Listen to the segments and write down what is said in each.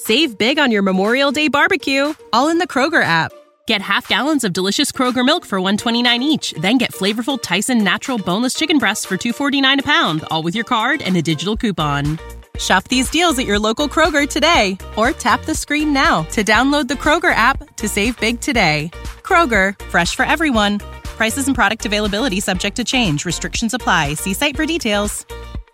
Save big on your Memorial Day barbecue, all in the Kroger app. Get half gallons of delicious Kroger milk for $1.29 each. Then get flavorful Tyson natural boneless chicken breasts for $2.49 a pound, all with your card and a digital coupon. Shop these deals at your local Kroger today, or tap the screen now to download the Kroger app to save big today. Kroger, fresh for everyone. Prices and product availability subject to change. Restrictions apply. See site for details.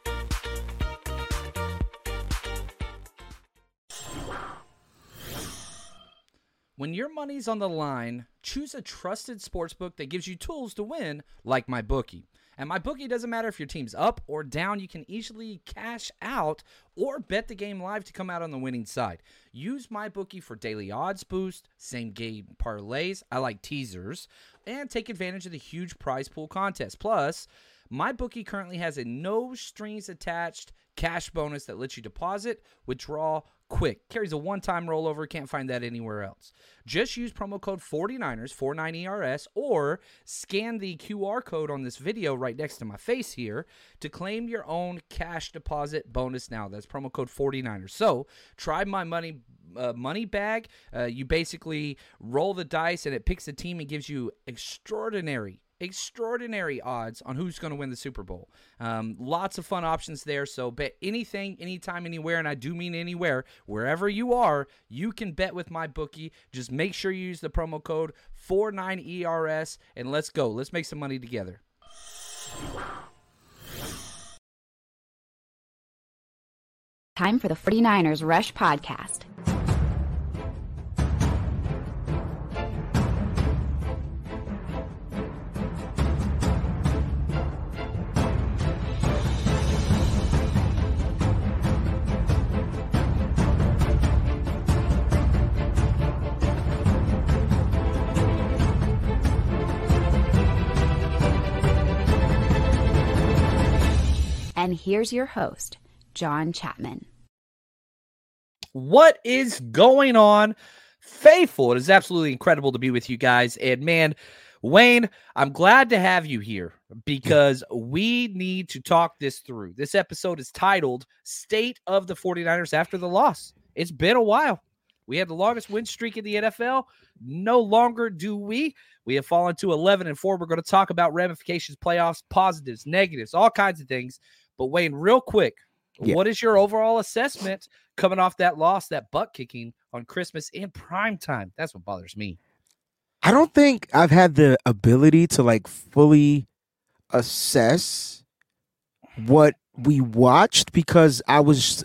When your money's on the line, choose a trusted sportsbook that gives you tools to win, like MyBookie. And MyBookie doesn't matter if your team's up or down. You can easily cash out or bet the game live to come out on the winning side. Use MyBookie for daily odds boost, same game parlays, I like teasers, and take advantage of the huge prize pool contest. Plus, MyBookie currently has a no strings attached cash bonus that lets you deposit, withdraw quick. Carries a one-time rollover. Can't find that anywhere else. Just use promo code 49ers, 49ERS, or scan the QR code on this video right next to my face here to claim your own cash deposit bonus now. That's promo code 49ers. So try my money bag. You basically roll the dice and it picks a team and gives you extraordinary odds on who's going to win the Super Bowl. Lots of fun options there. So bet anything, anytime, anywhere, and I do mean anywhere. Wherever you are, you can bet with MyBookie. Just make sure you use the promo code 49ERS, and let's go. Let's make some money together. Time for the 49ers Rush Podcast. And here's your host, John Chapman. What is going on, faithful? It is absolutely incredible to be with you guys. And man, Wayne, I'm glad to have you here because we need to talk this through. This episode is titled State of the 49ers After the Loss. It's been a while. We had the longest win streak in the NFL. No longer do we. We have fallen to 11-4. We're going to talk about ramifications, playoffs, positives, negatives, all kinds of things. But Wayne, real quick, What is your overall assessment coming off that loss, that butt kicking on Christmas in prime time? That's what bothers me. I don't think I've had the ability to fully assess what we watched because I was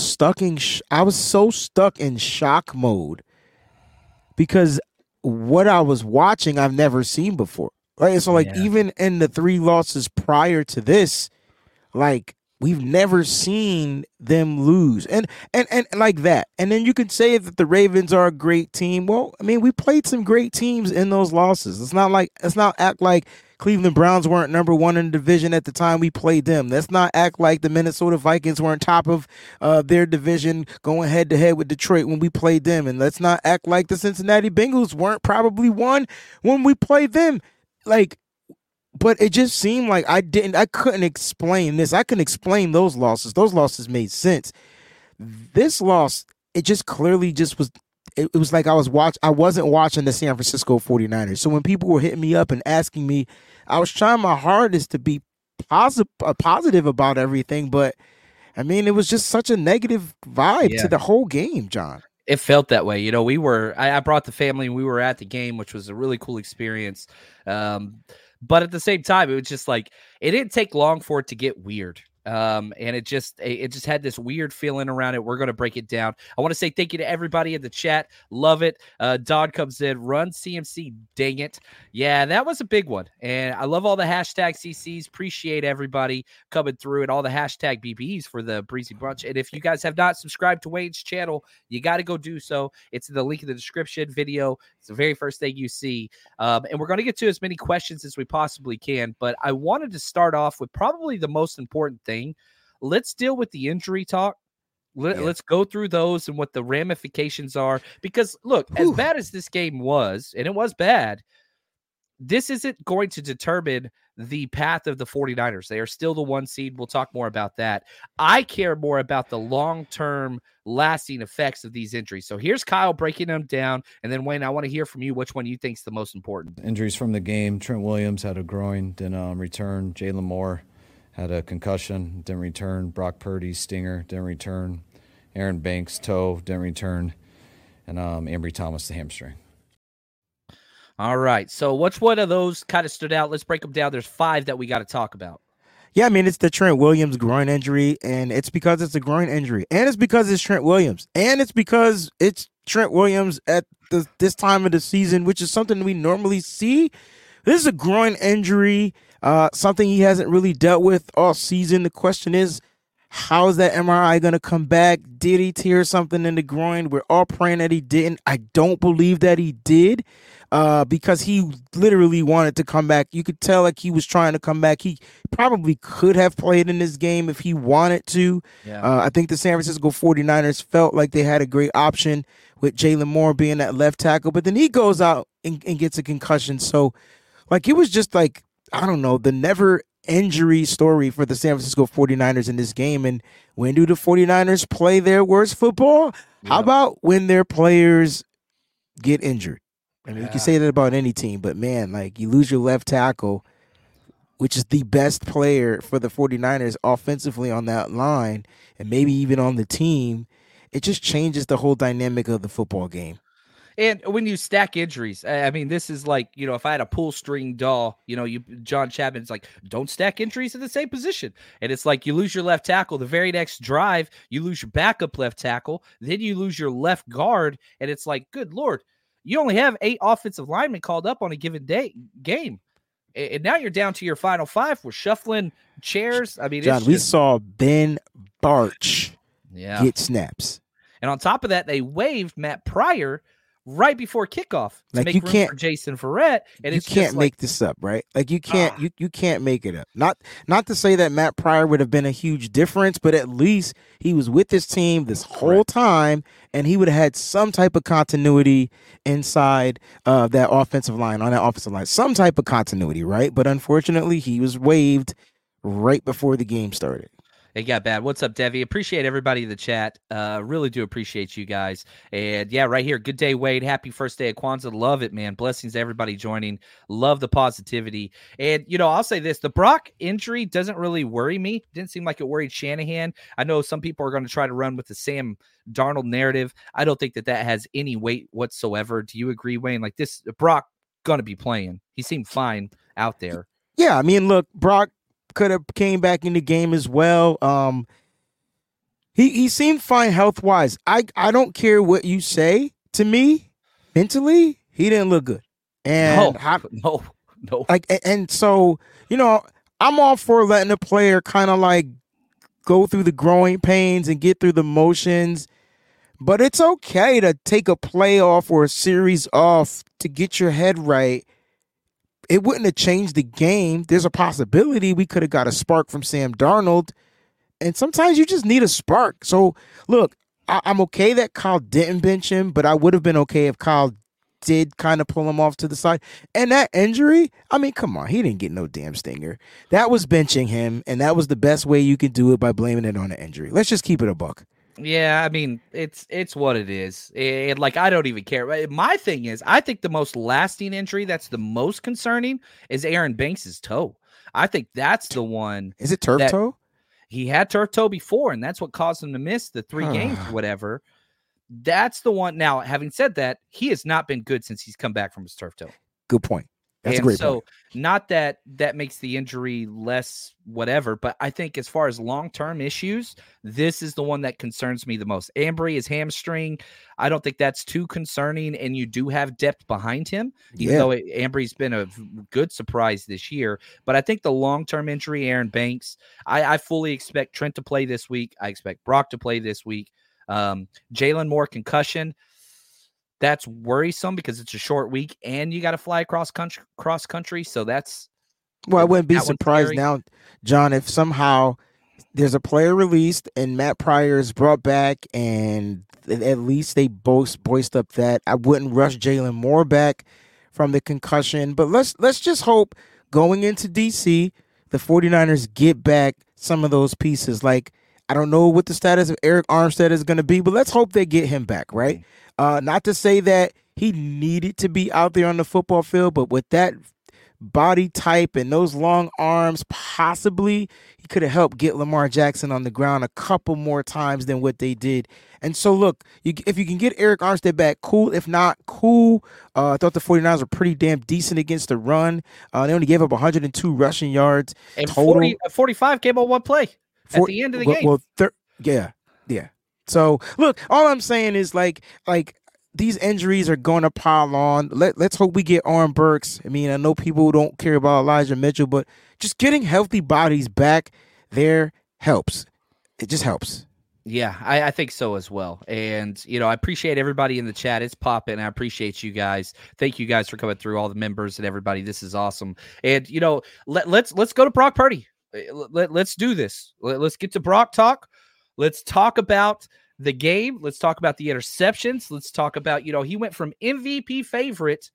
so stuck in shock mode because what I was watching I've never seen before. Right? So even in the 3 losses prior to this, we've never seen them lose and like that. And then you can say that the Ravens are a great team. Well, I mean, we played some great teams in those losses. Let's not act like Cleveland Browns weren't number 1 in the division at the time we played them. Let's not act like the Minnesota Vikings weren't top of their division going head to head with Detroit when we played them. And let's not act like the Cincinnati Bengals weren't probably 1 when we played them. But it just seemed like I couldn't explain this. I couldn't explain those losses. Those losses made sense. This loss, it just clearly just was, it was like I wasn't watching the San Francisco 49ers. So when people were hitting me up and asking me, I was trying my hardest to be positive about everything. But, I mean, it was just such a negative vibe to the whole game, John. It felt that way. You know, I brought the family and we were at the game, which was a really cool experience. But at the same time, it was just it didn't take long for it to get weird. And it just had this weird feeling around it. We're going to break it down. I want to say thank you to everybody in the chat. Love it. Don comes in, run CMC, dang it. Yeah, that was a big one. And I love all the hashtag CCs. Appreciate everybody coming through and all the hashtag BBs for the Breezy Brunch. And if you guys have not subscribed to Wayne's channel, you got to go do so. It's in the link in the description video. It's the very first thing you see. And we're going to get to as many questions as we possibly can. But I wanted to start off with probably the most important thing. Let's deal with the injury talk. Let's go through those and what the ramifications are. Because, look, as bad as this game was, and it was bad, this isn't going to determine the path of the 49ers. They are still the 1 seed. We'll talk more about that. I care more about the long-term lasting effects of these injuries. So here's Kyle breaking them down. And then Wayne, I want to hear from you which one you think is the most important. Injuries from the game. Trent Williams had a groin, didn't return. Jalen Moore had a concussion, didn't return. Brock Purdy, stinger, didn't return. Aaron Banks, toe, didn't return. And Ambry Thomas, the hamstring. All right. So which one of those kind of stood out? Let's break them down. There's 5 that we got to talk about. Yeah, I mean, it's the Trent Williams groin injury, and it's because it's a groin injury, and it's because it's Trent Williams, and it's because it's Trent Williams at this time of the season, which is something we normally see. This is a groin injury, something he hasn't really dealt with all season. The question is, how is that MRI going to come back? Did he tear something in the groin? We're all praying that he didn't. I don't believe that he did because he literally wanted to come back. You could tell like he was trying to come back. He probably could have played in this game if he wanted to. Yeah. I think the San Francisco 49ers felt like they had a great option with Jalen Moore being that left tackle, but then he goes out and gets a concussion. So like it was just like, I don't know, the never injury story for the San Francisco 49ers in this game. And when do the 49ers play their worst football? Yeah. How about when their players get injured? I mean, you can say that about any team, but man, like you lose your left tackle, which is the best player for the 49ers offensively on that line and maybe even on the team, it just changes the whole dynamic of the football game. And when you stack injuries, I mean, this is like, you know, if I had a pull string doll, you know, John Chapman's like, don't stack injuries in the same position. And it's like you lose your left tackle. The very next drive, you lose your backup left tackle. Then you lose your left guard. And it's like, good Lord, you only have 8 offensive linemen called up on a given game. And now you're down to your final 5. We're shuffling chairs. I mean, John, we saw Ben Bartch get snaps. And on top of that, they waived Matt Pryor right before kickoff to make room for Jason Verrett. And you can't make this up, right? Like you can't you can't make it up. Not to say that Matt Pryor would have been a huge difference, but at least he was with his team this whole time, and he would have had some type of continuity inside that offensive line, on that offensive line. Some type of continuity, right? But unfortunately, he was waived right before the game started. It got bad. What's up, Devi? Appreciate everybody in the chat. Really do appreciate you guys. And yeah, right here. Good day, Wade. Happy first day of Kwanzaa. Love it, man. Blessings to everybody joining. Love the positivity. And, you know, I'll say this. The Brock injury doesn't really worry me. Didn't seem like it worried Shanahan. I know some people are going to try to run with the Sam Darnold narrative. I don't think that has any weight whatsoever. Do you agree, Wayne? Like this, Brock going to be playing. He seemed fine out there. Yeah, I mean, look, Brock could have came back in the game as well. He seemed fine health wise. I don't care what you say to me. Mentally, he didn't look good. And no. Like, and so, you know, I'm all for letting a player kind of like go through the growing pains and get through the motions. But it's okay to take a play off or a series off to get your head right. It wouldn't have changed the game. There's a possibility we could have got a spark from Sam Darnold. And sometimes you just need a spark. So, look, I'm okay that Kyle didn't bench him, but I would have been okay if Kyle did kind of pull him off to the side. And that injury, I mean, come on, he didn't get no damn stinger. That was benching him, and that was the best way you could do it by blaming it on an injury. Let's just keep it a buck. Yeah, I mean, it's what it is. And like, I don't even care. My thing is, I think the most lasting injury that's the most concerning is Aaron Banks' toe. I think that's the one. Is it turf toe? He had turf toe before, and that's what caused him to miss the 3 games or whatever. That's the one. Now, having said that, he has not been good since he's come back from his turf toe. Good point. That's a great point. Not that makes the injury less whatever, but I think as far as long-term issues, this is the one that concerns me the most. Ambry is hamstring. I don't think that's too concerning, and you do have depth behind him, even though Ambry's been a good surprise this year. But I think the long-term injury, Aaron Banks, I fully expect Trent to play this week. I expect Brock to play this week. Jalen Moore concussion. That's worrisome because it's a short week and you got to fly cross country. So that's I wouldn't be surprised now, John, if somehow there's a player released and Matt Pryor is brought back and at least they both voiced up that I wouldn't rush Jalen Moore back from the concussion. But let's just hope going into DC, the 49ers get back some of those pieces. Like, I don't know what the status of Eric Armstead is going to be, but let's hope they get him back, right? Not to say that he needed to be out there on the football field, but with that body type and those long arms, possibly he could have helped get Lamar Jackson on the ground a couple more times than what they did. And so, look, if you can get Eric Armstead back, cool. If not, cool. I thought the 49ers were pretty damn decent against the run. They only gave up 102 rushing yards and total. 45 came on one play at the end of the game. Yeah. So, look, all I'm saying is, like these injuries are going to pile on. Let's hope we get Oren Burks. I mean, I know people don't care about Elijah Mitchell, but just getting healthy bodies back there helps. It just helps. Yeah, I think so as well. And, I appreciate everybody in the chat. It's popping. I appreciate you guys. Thank you guys for coming through, all the members and everybody. This is awesome. And, let's go to Brock Purdy. Let's do this. Let's get to Brock talk. Let's talk about the game. Let's talk about the interceptions. Let's talk about, he went from MVP favorite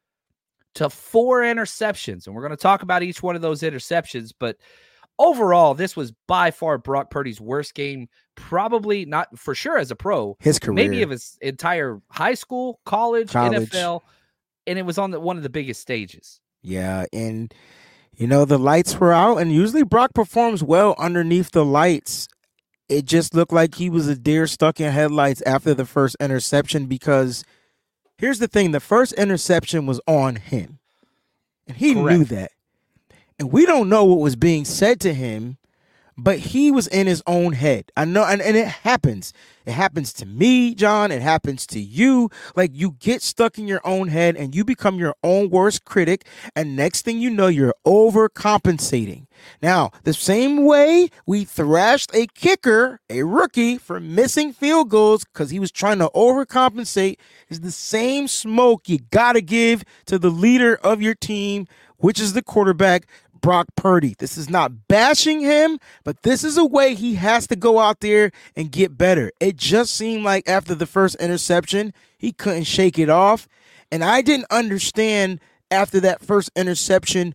to 4 interceptions. And we're going to talk about each one of those interceptions. But overall, this was by far Brock Purdy's worst game, probably not for sure as a pro. His career. Maybe of his entire high school, college. NFL. And it was on one of the biggest stages. Yeah, and, the lights were out. And usually Brock performs well underneath the lights. It just looked like he was a deer stuck in headlights after the first interception, because here's the thing. The first interception was on him, and he knew that. And we don't know what was being said to him, but he was in his own head. I know, and it happens. It happens to me, John. It happens to you. Like, you get stuck in your own head, and you become your own worst critic, and next thing you know, you're overcompensating. Now, the same way we thrashed a kicker, a rookie, for missing field goals because he was trying to overcompensate, is the same smoke you got to give to the leader of your team, which is the quarterback, Brock Purdy. This is not bashing him, but this is a way he has to go out there and get better. It just seemed like after the first interception, he couldn't shake it off. And I didn't understand after that first interception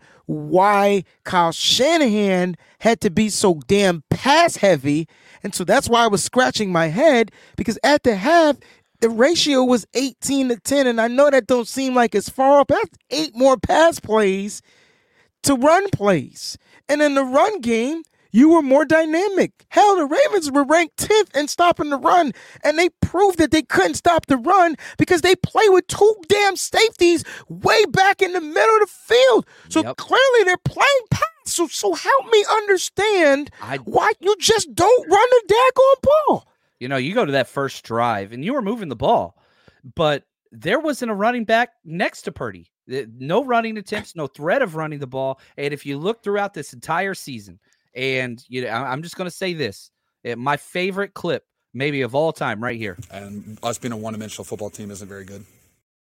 why Kyle Shanahan had to be so damn pass heavy. And so that's why I was scratching my head, because at the half, the ratio was 18-10. And I know that don't seem like it's far up. That's 8 more pass plays to run plays. And in the run game, you were more dynamic. Hell, the Ravens were ranked 10th in stopping the run, and they proved that they couldn't stop the run because they play with 2 damn safeties way back in the middle of the field. So clearly they're playing pass. So help me understand why you just don't run the daggone ball. You go to that first drive, and you were moving the ball, but there wasn't a running back next to Purdy. No running attempts, no threat of running the ball. And if you look throughout this entire season, and I'm just going to say this, my favorite clip maybe of all time right here. And us being a one-dimensional football team isn't very good.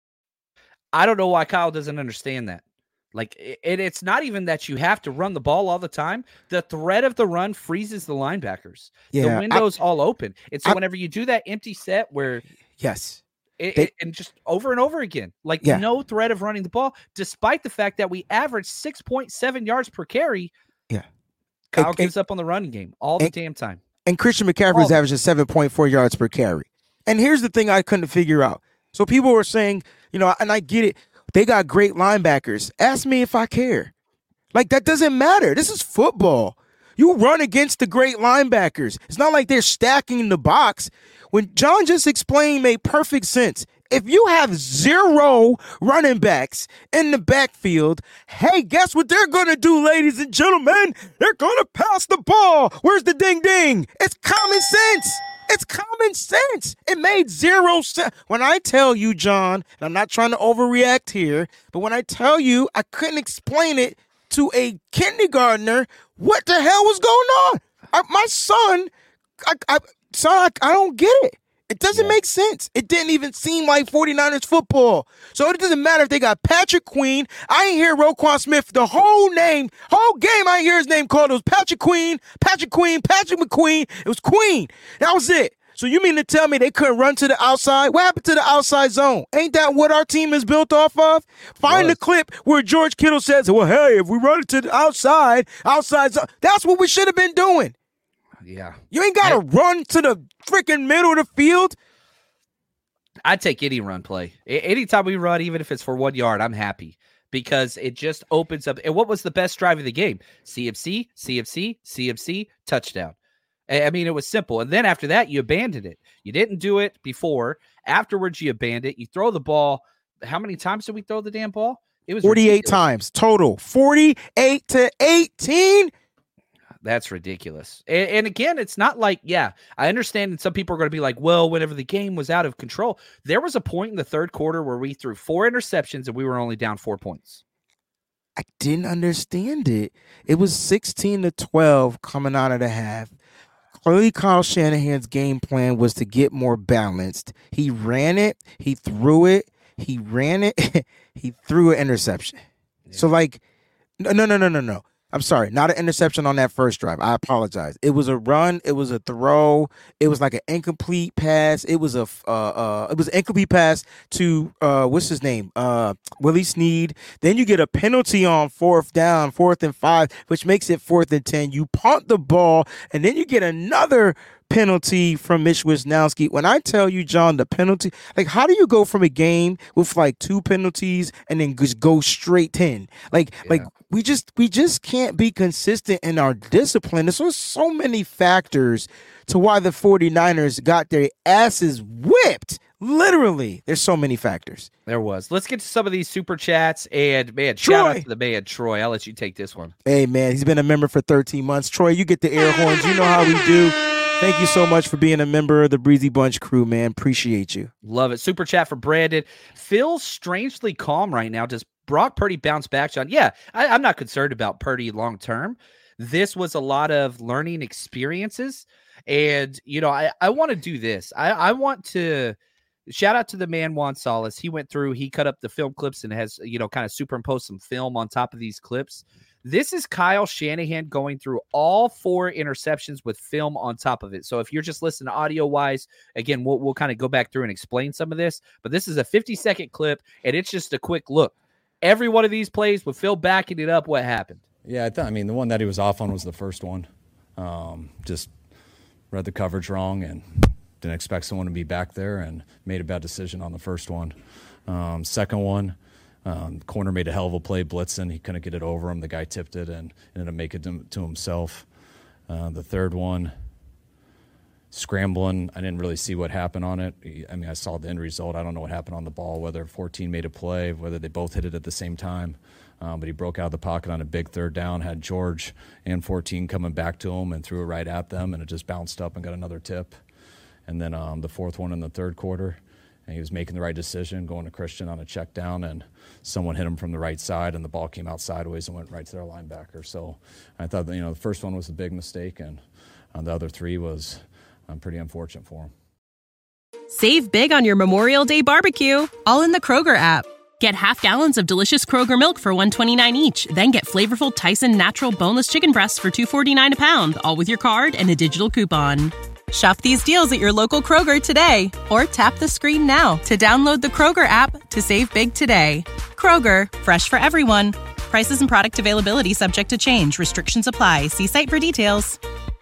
I don't know why Kyle doesn't understand that. Like, it's not even that you have to run the ball all the time. The threat of the run freezes the linebackers. The window's all open. And so whenever you do that empty set where and just over and over again, no threat of running the ball, despite the fact that we averaged 6.7 yards per carry. Yeah. Kyle gives up on the running game all the damn time. And Christian McCaffrey is averaging 7.4 yards per carry. And here's the thing I couldn't figure out. So people were saying, and I get it, they got great linebackers. Ask me if I care. Like, that doesn't matter. This is football. You run against the great linebackers. It's not like they're stacking in the box. When John just explained made perfect sense. If you have 0 running backs in the backfield, hey, guess what they're going to do, ladies and gentlemen? They're going to pass the ball. Where's the ding-ding? It's common sense. It's common sense. It made 0 sense. When I tell you, John, and I'm not trying to overreact here, but when I tell you I couldn't explain it to a kindergartner, what the hell was going on? My son, I don't get it. It doesn't make sense. It didn't even seem like 49ers football. So it doesn't matter if they got Patrick Queen. I ain't hear Roquan Smith the whole game. Whole game I ain't hear his name called. It was Patrick McQueen. It was Queen. That was it. So you mean to tell me they couldn't run to the outside? What happened to the outside zone? Ain't that what our team is built off of? Find the clip where George Kittle says, well, hey, if we run it to the outside zone, that's what we should have been doing. Yeah. You ain't got to run to the freaking middle of the field. I'd take any run play. Anytime we run, even if it's for 1 yard, I'm happy because it just opens up. And what was the best drive of the game? CMC, touchdown. I mean, it was simple. And then after that, you abandoned it. You didn't do it before. Afterwards, you abandoned it. You throw the ball. How many times did we throw the damn ball? It was 48 ridiculous. times total. 48-18. That's ridiculous. And again, it's not like, I understand that some people are going to be like, well, whenever the game was out of control, there was a point in the third quarter where we threw 4 interceptions and we were only down 4 points. I didn't understand it. It was 16-12 coming out of the half. Clearly, Kyle Shanahan's game plan was to get more balanced. He ran it. He threw it. He ran it. He threw an interception. Yeah. So, no. I'm sorry, not an interception on that first drive. I apologize. It was a run. It was a throw. It was like an incomplete pass. It was an incomplete pass to what's his name? Willie Snead. Then you get a penalty on 4th and 5, which makes it 4th and 10. You punt the ball, and then you get another penalty from Mitch Wisnowski. When I tell you, John, the penalty, like, how do you go from a game with like 2 penalties and then just go straight 10? Like we just can't be consistent in our discipline. There's so many factors to why the 49ers got their asses whipped. Literally, there's so many factors. There was. Let's get to some of these super chats. And, man, shout out to the man, Troy. I'll let you take this one. Hey, man, he's been a member for 13 months. Troy, you get the air horns. You know how we do. Thank you so much for being a member of the Breezy Bunch crew, man. Appreciate you. Love it. Super chat for Brandon. Feels strangely calm right now. Does Brock Purdy bounce back, John? Yeah, I'm not concerned about Purdy long term. This was a lot of learning experiences. And, I want to do this. I want to shout out to the man, Juan Salas. He went through, he cut up the film clips and has, kind of superimposed some film on top of these clips. This is Kyle Shanahan going through all 4 interceptions with film on top of it. So if you're just listening audio-wise, again, we'll kind of go back through and explain some of this. But this is a 50-second clip, and it's just a quick look. Every one of these plays with Phil backing it up, what happened? Yeah, the one that he was off on was the first one. Just read the coverage wrong and didn't expect someone to be back there and made a bad decision on the first one. Second one, corner made a hell of a play blitzing. He couldn't get it over him. The guy tipped it and ended up making it to himself. The third one, scrambling. I didn't really see what happened on it. I saw the end result. I don't know what happened on the ball, whether 14 made a play, whether they both hit it at the same time. But he broke out of the pocket on a big third down, had George and 14 coming back to him and threw it right at them, and it just bounced up and got another tip. And then the fourth one in the third quarter, and he was making the right decision, going to Christian on a check down, and someone hit him from the right side, and the ball came out sideways and went right to their linebacker. So I thought that, the first one was a big mistake, and the other 3 was pretty unfortunate for him. Save big on your Memorial Day barbecue, all in the Kroger app. Get half gallons of delicious Kroger milk for $1.29 each. Then get flavorful Tyson natural boneless chicken breasts for $2.49 a pound, all with your card and a digital coupon. Shop these deals at your local Kroger today, or tap the screen now to download the Kroger app to save big today. Kroger, fresh for everyone. Prices and product availability subject to change. Restrictions apply. See site for details.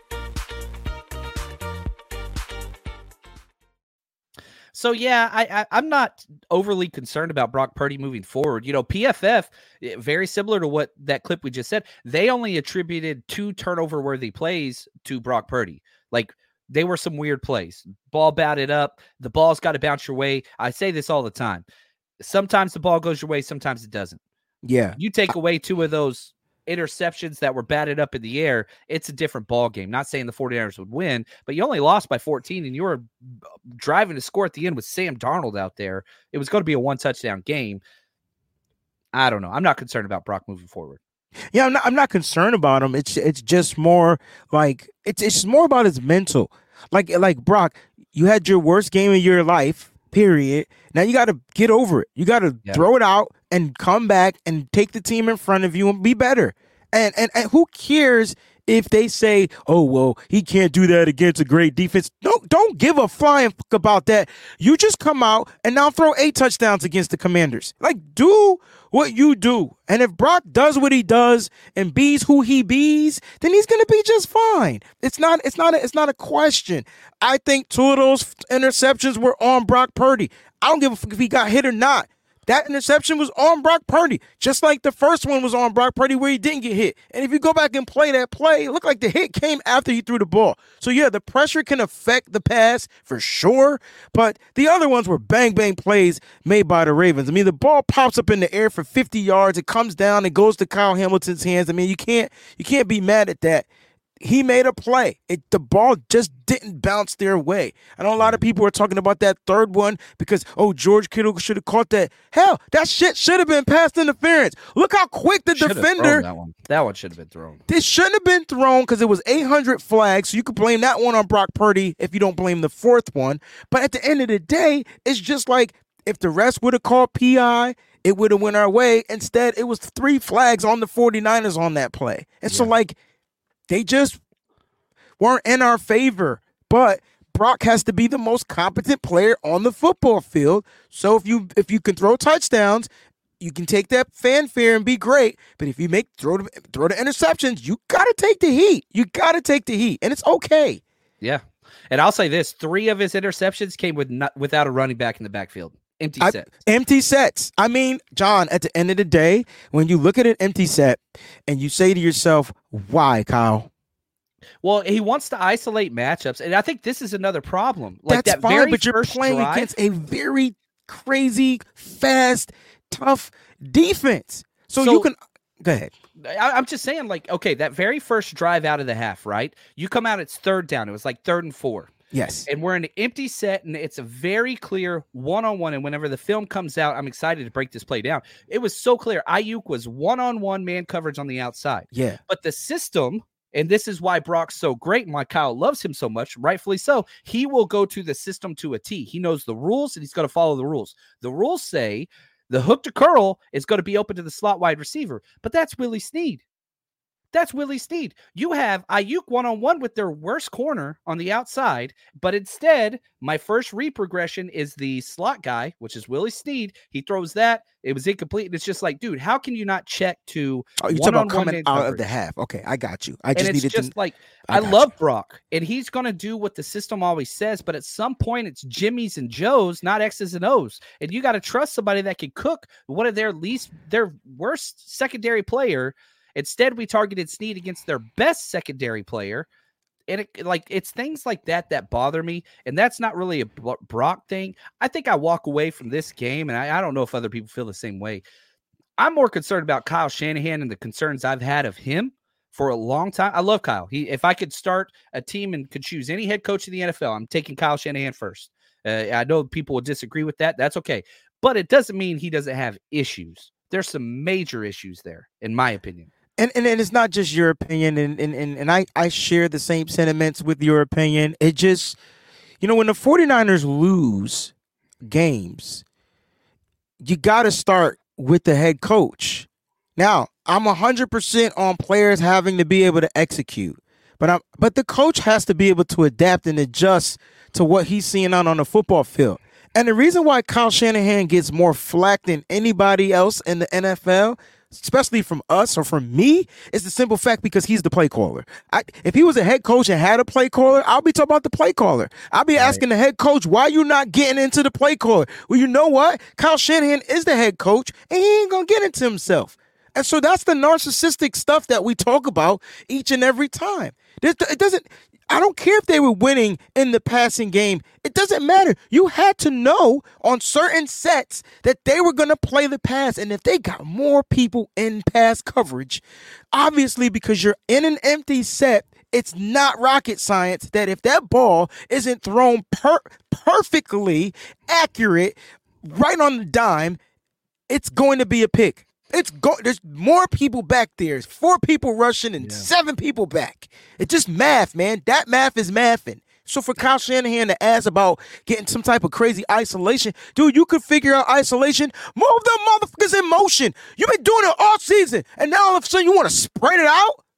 So, I'm not overly concerned about Brock Purdy moving forward. PFF, very similar to what that clip we just said, they only attributed 2 turnover-worthy plays to Brock Purdy. Like, they were some weird plays. Ball batted up. The ball's got to bounce your way. I say this all the time. Sometimes the ball goes your way. Sometimes it doesn't. Yeah. You take away 2 of those interceptions that were batted up in the air, it's a different ball game. Not saying the 49ers would win, but you only lost by 14, and you were driving to score at the end with Sam Darnold out there. It was going to be a 1-touchdown game. I don't know. I'm not concerned about Brock moving forward. Yeah, I'm not concerned about him. It's just more like it's more about his mental. Like Brock, you had your worst game of your life, period. Now you got to get over it. You got to throw it out and come back and take the team in front of you and be better. And who cares if they say, oh, well, he can't do that against a great defense, don't give a flying fuck about that. You just come out and now throw 8 touchdowns against the Commanders. Like, do what you do. And if Brock does what he does and bees who he bees, then he's going to be just fine. It's not a question. I think 2 of those interceptions were on Brock Purdy. I don't give a fuck if he got hit or not. That interception was on Brock Purdy, just like the first one was on Brock Purdy where he didn't get hit. And if you go back and play that play, it looked like the hit came after he threw the ball. So, yeah, the pressure can affect the pass for sure, but the other ones were bang-bang plays made by the Ravens. I mean, the ball pops up in the air for 50 yards. It comes down. It goes to Kyle Hamilton's hands. I mean, you can't be mad at that. He made a play. The ball just didn't bounce their way. I know a lot of people are talking about that third one because, George Kittle should have caught that. Hell, that shit should have been pass interference. Look how quick the defender. That one should have been thrown. This shouldn't have been thrown because it was 800 flags, so you could blame that one on Brock Purdy if you don't blame the fourth one. But at the end of the day, it's just like if the rest would have called PI, it would have went our way. Instead, it was 3 flags on the 49ers on that play. And so, they just weren't in our favor. But Brock has to be the most competent player on the football field. So if you can throw touchdowns, you can take that fanfare and be great. But if you throw the interceptions, you got to take the heat. You got to take the heat. And it's okay. Yeah. And I'll say this, 3 of his interceptions came without a running back in the backfield. Empty sets. I mean, John, at the end of the day, when you look at an empty set and you say to yourself, why, Kyle? Well, he wants to isolate matchups, and I think this is another problem. That's fine, but you're playing against a very crazy, fast, tough defense. So you can – go ahead. I'm just saying, that very first drive out of the half, right? You come out, it's 3rd down. It was 3rd and 4. Yes. And we're in an empty set, and it's a very clear one-on-one. And whenever the film comes out, I'm excited to break this play down. It was so clear. Ayuk was one-on-one man coverage on the outside. Yeah. But the system, and this is why Brock's so great and why Kyle loves him so much, rightfully so, he will go to the system to a T. He knows the rules, and he's going to follow the rules. The rules say the hook to curl is going to be open to the slot wide receiver, but that's Willie Snead. That's Willie Snead. You have Ayuk one-on-one with their worst corner on the outside, but instead, my first read progression is the slot guy, which is Willie Snead. He throws that. It was incomplete. And it's just like, dude, how can you not check to you're talking about coming out of the half. Okay, I got you. I love Brock, and he's going to do what the system always says, but at some point, it's Jimmy's and Joe's, not X's and O's. And you got to trust somebody that can cook one of their worst secondary player. Instead, we targeted Snead against their best secondary player. And it's things like that bother me. And that's not really a Brock thing. I think I walk away from this game, and I don't know if other people feel the same way. I'm more concerned about Kyle Shanahan and the concerns I've had of him for a long time. I love Kyle. If I could start a team and could choose any head coach in the NFL, I'm taking Kyle Shanahan first. I know people will disagree with that. That's okay. But it doesn't mean he doesn't have issues. There's some major issues there, in my opinion. And it's not just your opinion, and I share the same sentiments with your opinion. It just, when the 49ers lose games, you got to start with the head coach. Now, I'm 100% on players having to be able to execute, but the coach has to be able to adapt and adjust to what he's seeing on the football field. And the reason why Kyle Shanahan gets more flack than anybody else in the NFL, especially from us or from me, is the simple fact because he's the play caller. If he was a head coach and had a play caller, I'll be talking about the play caller. I'll be asking the head coach, why you not getting into the play caller? Well, you know what? Kyle Shanahan is the head coach, and he ain't going to get into himself. And so that's the narcissistic stuff that we talk about each and every time. It doesn't. I don't care if they were winning in the passing game. It doesn't matter. You had to know on certain sets that they were going to play the pass. And if they got more people in pass coverage, obviously because you're in an empty set, it's not rocket science that if that ball isn't thrown perfectly accurate right on the dime, it's going to be a pick. There's more people back there. There's 4 people rushing and 7 people back. It's just math, man. That math is mathing. So for Kyle Shanahan to ask about getting some type of crazy isolation, dude, you could figure out isolation. Move the motherfuckers in motion. You've been doing it all season, and now all of a sudden you want to spread it out?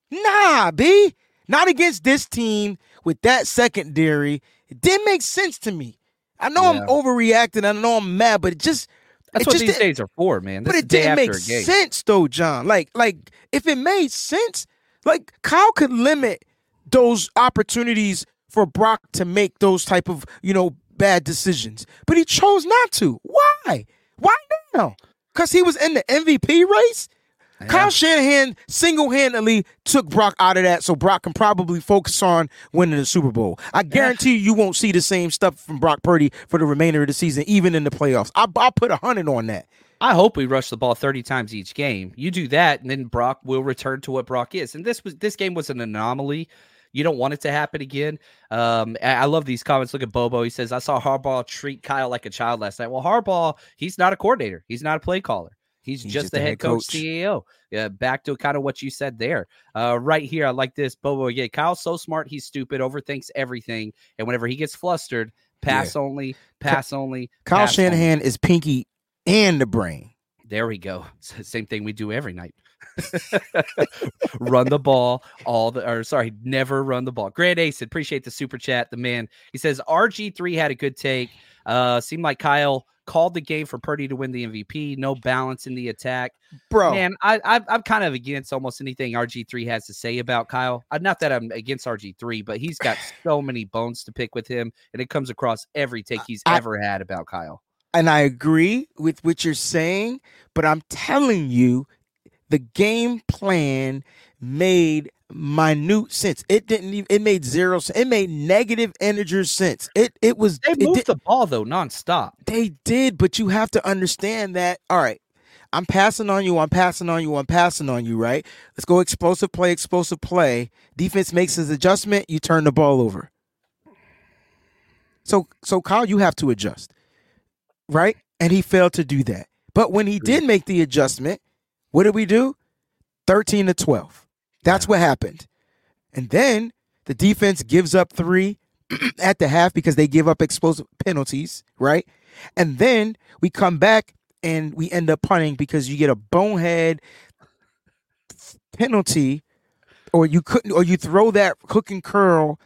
Nah, B. Not against this team with that secondary. It didn't make sense to me. I know I'm overreacting. I know I'm mad, but That's what these days are for, man. This but it didn't make sense, though, John. Like if it made sense, like Kyle could limit those opportunities for Brock to make those type of, bad decisions. But he chose not to. Why? Why now? Because he was in the MVP race? Yeah. Kyle Shanahan single-handedly took Brock out of that so Brock can probably focus on winning the Super Bowl. I guarantee you won't see the same stuff from Brock Purdy for the remainder of the season, even in the playoffs. I'll put 100 on that. I hope we rush the ball 30 times each game. You do that, and then Brock will return to what Brock is. And this game was an anomaly. You don't want it to happen again. I love these comments. Look at Bobo. He says, I saw Harbaugh treat Kyle like a child last night. Well, Harbaugh, he's not a coordinator. He's not a play caller. He's just the head coach, CEO. Yeah, back to kind of what you said there. Right here, I like this. Bobo again. Kyle's so smart, he's stupid, overthinks everything. And whenever he gets flustered, pass only. Kyle Shanahan is pinky and the brain. There we go. Same thing we do every night. Run the ball never run the ball. Grant Ace, appreciate the super chat. The man, he says RG3 had a good take. Seemed like Kyle called the game for Purdy to win the MVP. No balance in the attack, bro. Man, I'm kind of against almost anything RG3 has to say about Kyle. Not that I'm against RG3, but he's got so many bones to pick with him, and it comes across every take he's ever had about Kyle. And I agree with what you're saying, but I'm telling you, the game plan made minute sense. It made zero sense. It made negative integer sense. They moved the ball though nonstop. They did, but you have to understand that. All right, I'm passing on you, right? Let's go explosive play. Defense makes his adjustment, you turn the ball over. So Kyle, you have to adjust. Right? And he failed to do that. But when he did make the adjustment, what did we do? 13-12. That's what happened. And then the defense gives up 3 at the half because they give up explosive penalties, right? And then we come back and we end up punting because you get a bonehead penalty, or you throw that hook and curl.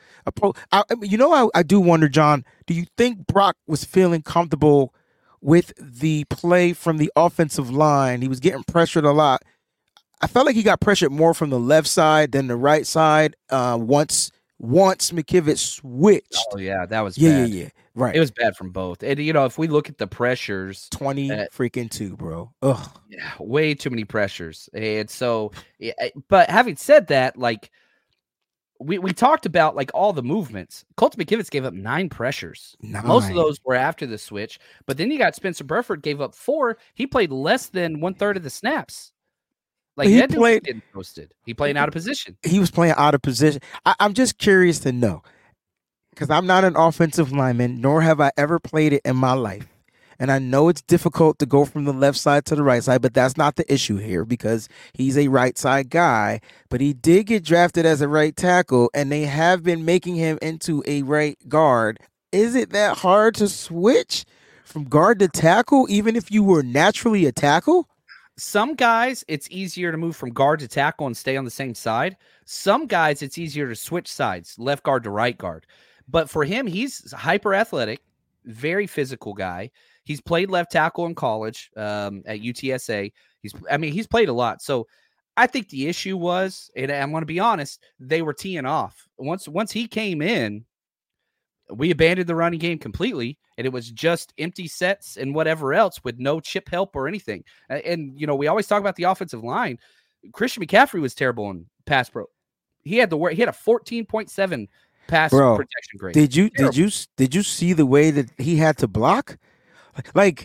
I do wonder, John, do you think Brock was feeling comfortable with the play from the offensive line? He was getting pressured a lot. I felt like he got pressured more from the left side than the right side once McKivitz switched. Oh, yeah, that was bad. Yeah. Right. It was bad from both. And, if we look at the pressures. 20-2, bro. Ugh. Yeah, way too many pressures. And so, but having said that, like, we talked about like all the movements. Colton McKivitz gave up 9 pressures. 9. Most of those were after the switch. But then you got Spencer Burford gave up 4. He played less than 1/3 of the snaps. Like he didn't posted. He played out of position. He was playing out of position. I'm just curious to know, because I'm not an offensive lineman, nor have I ever played it in my life. And I know it's difficult to go from the left side to the right side, but that's not the issue here because he's a right side guy. But he did get drafted as a right tackle, and they have been making him into a right guard. Is it that hard to switch from guard to tackle, even if you were naturally a tackle? Some guys, it's easier to move from guard to tackle and stay on the same side. Some guys, it's easier to switch sides, left guard to right guard. But for him, he's hyper athletic, very physical guy. He's played left tackle in college at UTSA. He's played a lot. So I think the issue was, and I'm going to be honest, they were teeing off. Once he came in, we abandoned the running game completely, and it was just empty sets and whatever else with no chip help or anything. And we always talk about the offensive line. Christian McCaffrey was terrible in pass pro. He had a 14.7 pass protection grade. Did you see the way that he had to block? Like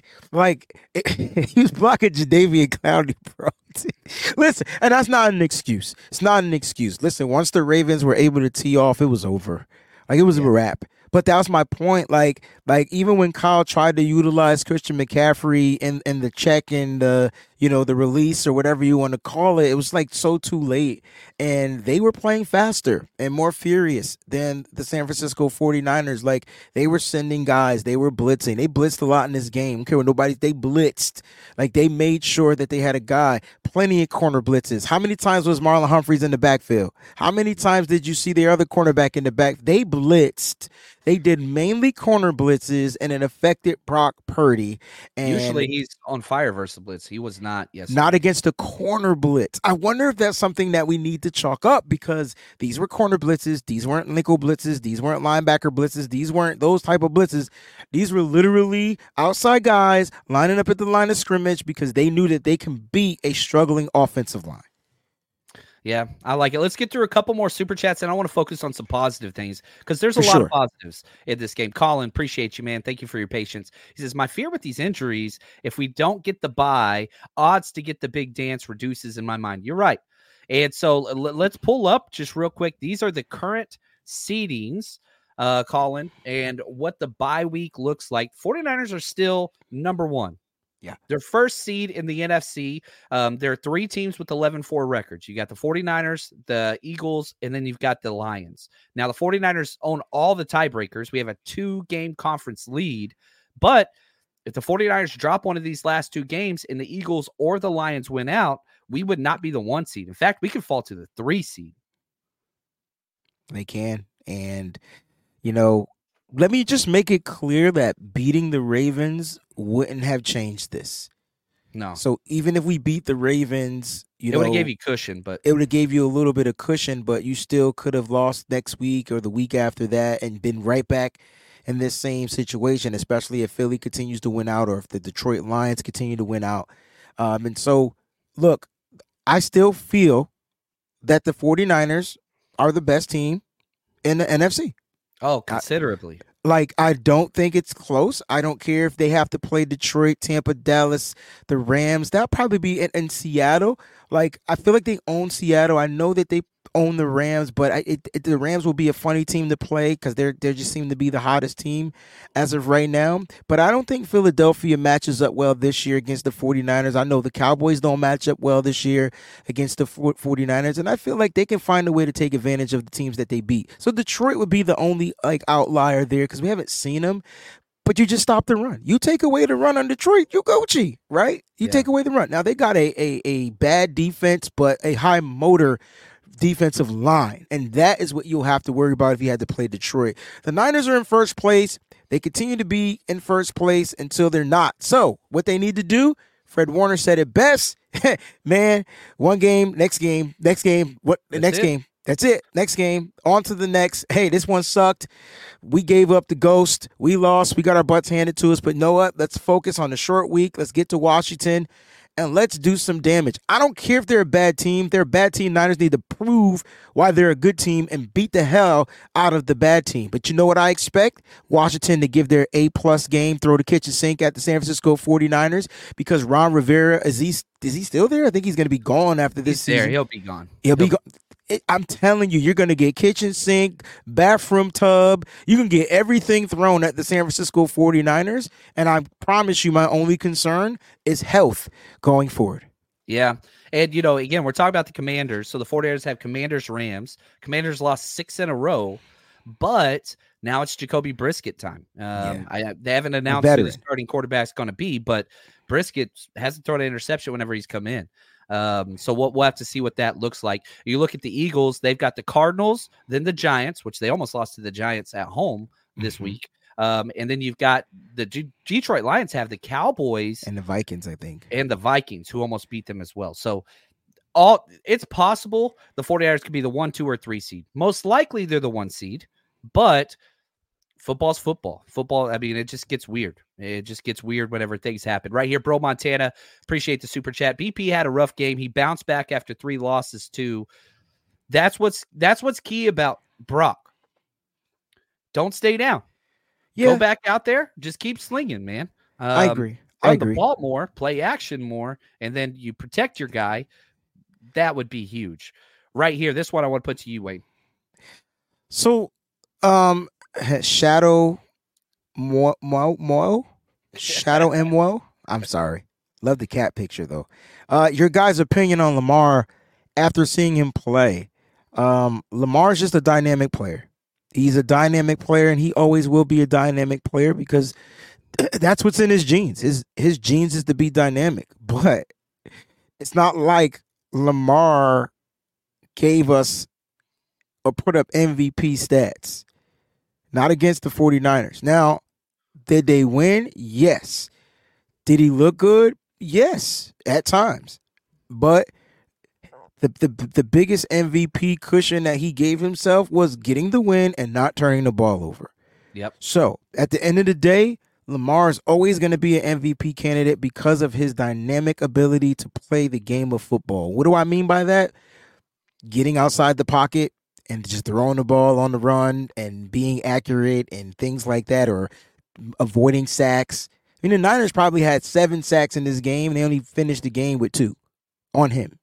he was blocking Jadeveon Clowney, bro. Listen, and that's not an excuse. It's not an excuse. Listen, once the Ravens were able to tee off, it was over. Like, it was a wrap. But that was my point. Like even when Kyle tried to utilize Christian McCaffrey in the check and the the release or whatever you want to call it. It was like so too late. And they were playing faster and more furious than the San Francisco 49ers. Like, they were sending guys, they were blitzing. They blitzed a lot in this game. I don't care what they blitzed. Like, they made sure that they had a guy, plenty of corner blitzes. How many times was Marlon Humphreys in the backfield? How many times did you see the other cornerback in the back? They blitzed. They did mainly corner blitzes, and it affected Brock Purdy. And usually he's on fire versus the blitz. He was not yesterday. Not against the corner blitz. I wonder if that's something that we need to chalk up, because these were corner blitzes. These weren't nickel blitzes. These weren't linebacker blitzes. These weren't those type of blitzes. These were literally outside guys lining up at the line of scrimmage because they knew that they can beat a struggling offensive line. Yeah, I like it. Let's get through a couple more super chats, and I want to focus on some positive things because there's a lot of positives in this game. Colin, appreciate you, man. Thank you for your patience. He says, my fear with these injuries, if we don't get the bye, odds to get the big dance reduces in my mind. You're right. And so let's pull up just real quick. These are the current seedings, Colin, and what the bye week looks like. 49ers are still number one. Yeah. Their first seed in the NFC. There are three teams with 11-4 records. You got the 49ers, the Eagles, and then you've got the Lions. Now, the 49ers own all the tiebreakers. We have a 2-game conference lead. But if the 49ers drop one of these last 2 games and the Eagles or the Lions win out, we would not be the 1 seed. In fact, we could fall to the 3 seed. They can. And, let me just make it clear that beating the Ravens wouldn't have changed this. No. So even if we beat the Ravens, it would have gave you cushion, but it would have gave you a little bit of cushion, but you still could have lost next week or the week after that and been right back in this same situation, especially if Philly continues to win out or if the Detroit Lions continue to win out. And so, look, I still feel that the 49ers are the best team in the NFC. Oh, considerably. I don't think it's close. I don't care if they have to play Detroit, Tampa, Dallas, the Rams. That'll probably be in Seattle. I feel like they own Seattle. I know that they own the Rams, but the Rams will be a funny team to play because they just seem to be the hottest team as of right now. But I don't think Philadelphia matches up well this year against the 49ers. I know the Cowboys don't match up well this year against the 49ers, and I feel like they can find a way to take advantage of the teams that they beat. So Detroit would be the only outlier there because we haven't seen them. But you just stop the run. You take away the run on Detroit, you Gucci, right? You take away the run. Now, they got a bad defense, but a high motor defensive line, and that is what you'll have to worry about if you had to play Detroit. The Niners are in first place. They continue to be in first place until they're not. So what they need to do, Fred Warner said it best, man, one game, next game, next game, game. That's it. Next game. On to the next. Hey, this one sucked. We gave up the ghost. We lost. We got our butts handed to us. But you know what? Let's focus on the short week. Let's get to Washington, and let's do some damage. I don't care if they're a bad team. If they're a bad team, Niners need to prove why they're a good team and beat the hell out of the bad team. But you know what I expect? Washington to give their A-plus game, throw the kitchen sink at the San Francisco 49ers because Ron Rivera, is he still there? I think he's going to be gone after this season. There. He'll be gone. He'll be gone. I'm telling you, you're going to get kitchen sink, bathroom tub. You can get everything thrown at the San Francisco 49ers. And I promise you, my only concern is health going forward. Yeah. And, again, we're talking about the Commanders. So the 49ers have Commanders-Rams. Commanders lost 6 in a row, but now it's Jacoby Brissett time. They haven't announced who the starting quarterback's going to be, but Brissett hasn't thrown an interception whenever he's come in. So we'll have to see what that looks like. You look at the Eagles, they've got the Cardinals, then the Giants, which they almost lost to the Giants at home this week. And then you've got the Detroit Lions have the Cowboys and the Vikings, I think. And the Vikings, who almost beat them as well. So it's possible the 49ers could be the 1, 2, or 3 seed. Most likely they're the 1 seed, but football's football. Football, I mean, it just gets weird. It just gets weird whenever things happen. Right here, Bro Montana, appreciate the super chat. BP had a rough game. He bounced back after 3 losses too. That's what's key about Brock. Don't stay down. Yeah. Go back out there. Just keep slinging, man. I agree. Run the ball more, play action more, and then you protect your guy. That would be huge. Right here, this one I want to put to you, Wayne. So, Shadow Mo? Shadow M. I'm sorry. Love the cat picture, though. Your guys' opinion on Lamar after seeing him play. Lamar's just a dynamic player. He's a dynamic player, and he always will be a dynamic player because that's what's in his genes. His genes is to be dynamic. But it's not like Lamar gave us or put up MVP stats. Not against the 49ers. Now, did they win? Yes. Did he look good? Yes, at times. But the biggest MVP cushion that he gave himself was getting the win and not turning the ball over. Yep. So, at the end of the day, Lamar is always going to be an MVP candidate because of his dynamic ability to play the game of football. What do I mean by that? Getting outside the pocket and just throwing the ball on the run and being accurate and things like that, or avoiding sacks. I mean, the Niners probably had 7 sacks in this game, and they only finished the game with 2 on him.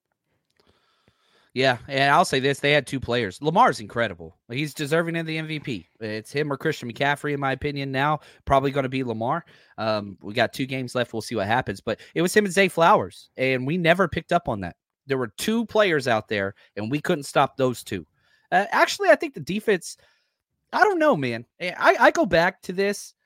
Yeah, and I'll say this. They had 2 players. Lamar's incredible. He's deserving of the MVP. It's him or Christian McCaffrey, in my opinion, now. Probably going to be Lamar. We got 2 games left. We'll see what happens. But it was him and Zay Flowers, and we never picked up on that. There were 2 players out there, and we couldn't stop those 2. Actually, I think the defense, I don't know, man. I go back to this,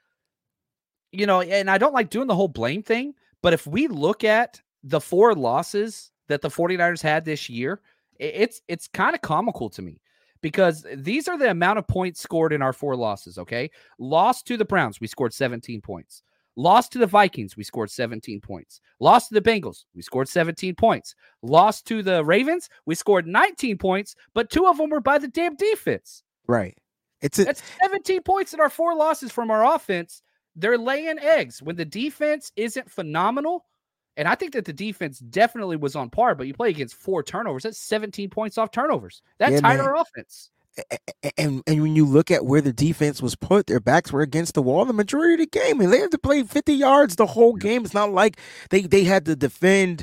and I don't like doing the whole blame thing, but if we look at the 4 losses that the 49ers had this year, it's kind of comical to me because these are the amount of points scored in our 4 losses, okay? Lost to the Browns, we scored 17 points. Lost to the Vikings, we scored 17 points. Lost to the Bengals, we scored 17 points. Lost to the Ravens, we scored 19 points, but 2 of them were by the damn defense. Right. That's 17 points in our 4 losses from our offense. They're laying eggs when the defense isn't phenomenal. And I think that the defense definitely was on par, but you play against 4 turnovers. That's 17 points off turnovers. That tied our offense. And when you look at where the defense was put, their backs were against the wall the majority of the game. And they had to play 50 yards the whole game. It's not like they had to defend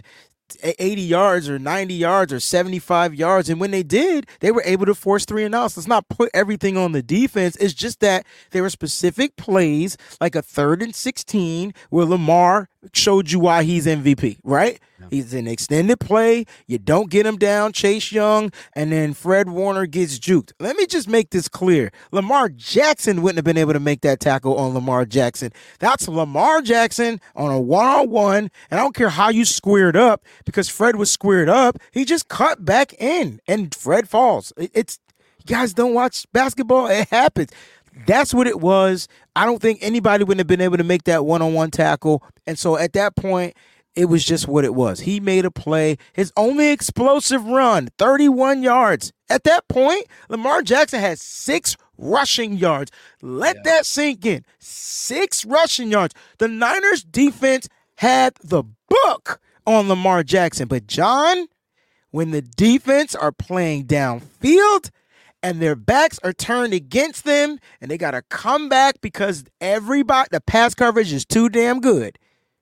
80 yards or 90 yards or 75 yards. And when they did, they were able to force 3 and outs. Let's not put everything on the defense. It's just that there were specific plays, like a 3rd and 16, where Lamar showed you why he's MVP, right? Yeah. He's an extended play. You don't get him down, Chase Young, and then Fred Warner gets juked. Let me just make this clear. Lamar Jackson wouldn't have been able to make that tackle on Lamar Jackson. That's Lamar Jackson on a one-on-one, and I don't care how you squared up, because Fred was squared up. He just cut back in, and Fred falls. It's you guys don't watch basketball. It happens. That's what it was. I don't think anybody would have been able to make that one-on-one tackle. And so at that point, it was just what it was. He made a play. His only explosive run, 31 yards. At that point, Lamar Jackson had 6 rushing yards. Let that sink in. 6 rushing yards. The Niners defense had the book on Lamar Jackson. But John, when the defense are playing downfield and their backs are turned against them and they got to come back because the pass coverage is too damn good.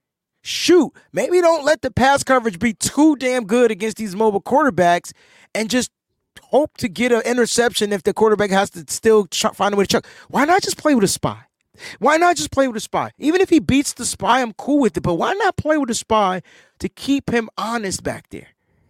Shoot, maybe don't let the pass coverage be too damn good against these mobile quarterbacks and just hope to get an interception if the quarterback has to still find a way to chuck. Why not just play with a spy? Why not just play with a spy? Even if he beats the spy, I'm cool with it, but why not play with a spy to keep him honest back there?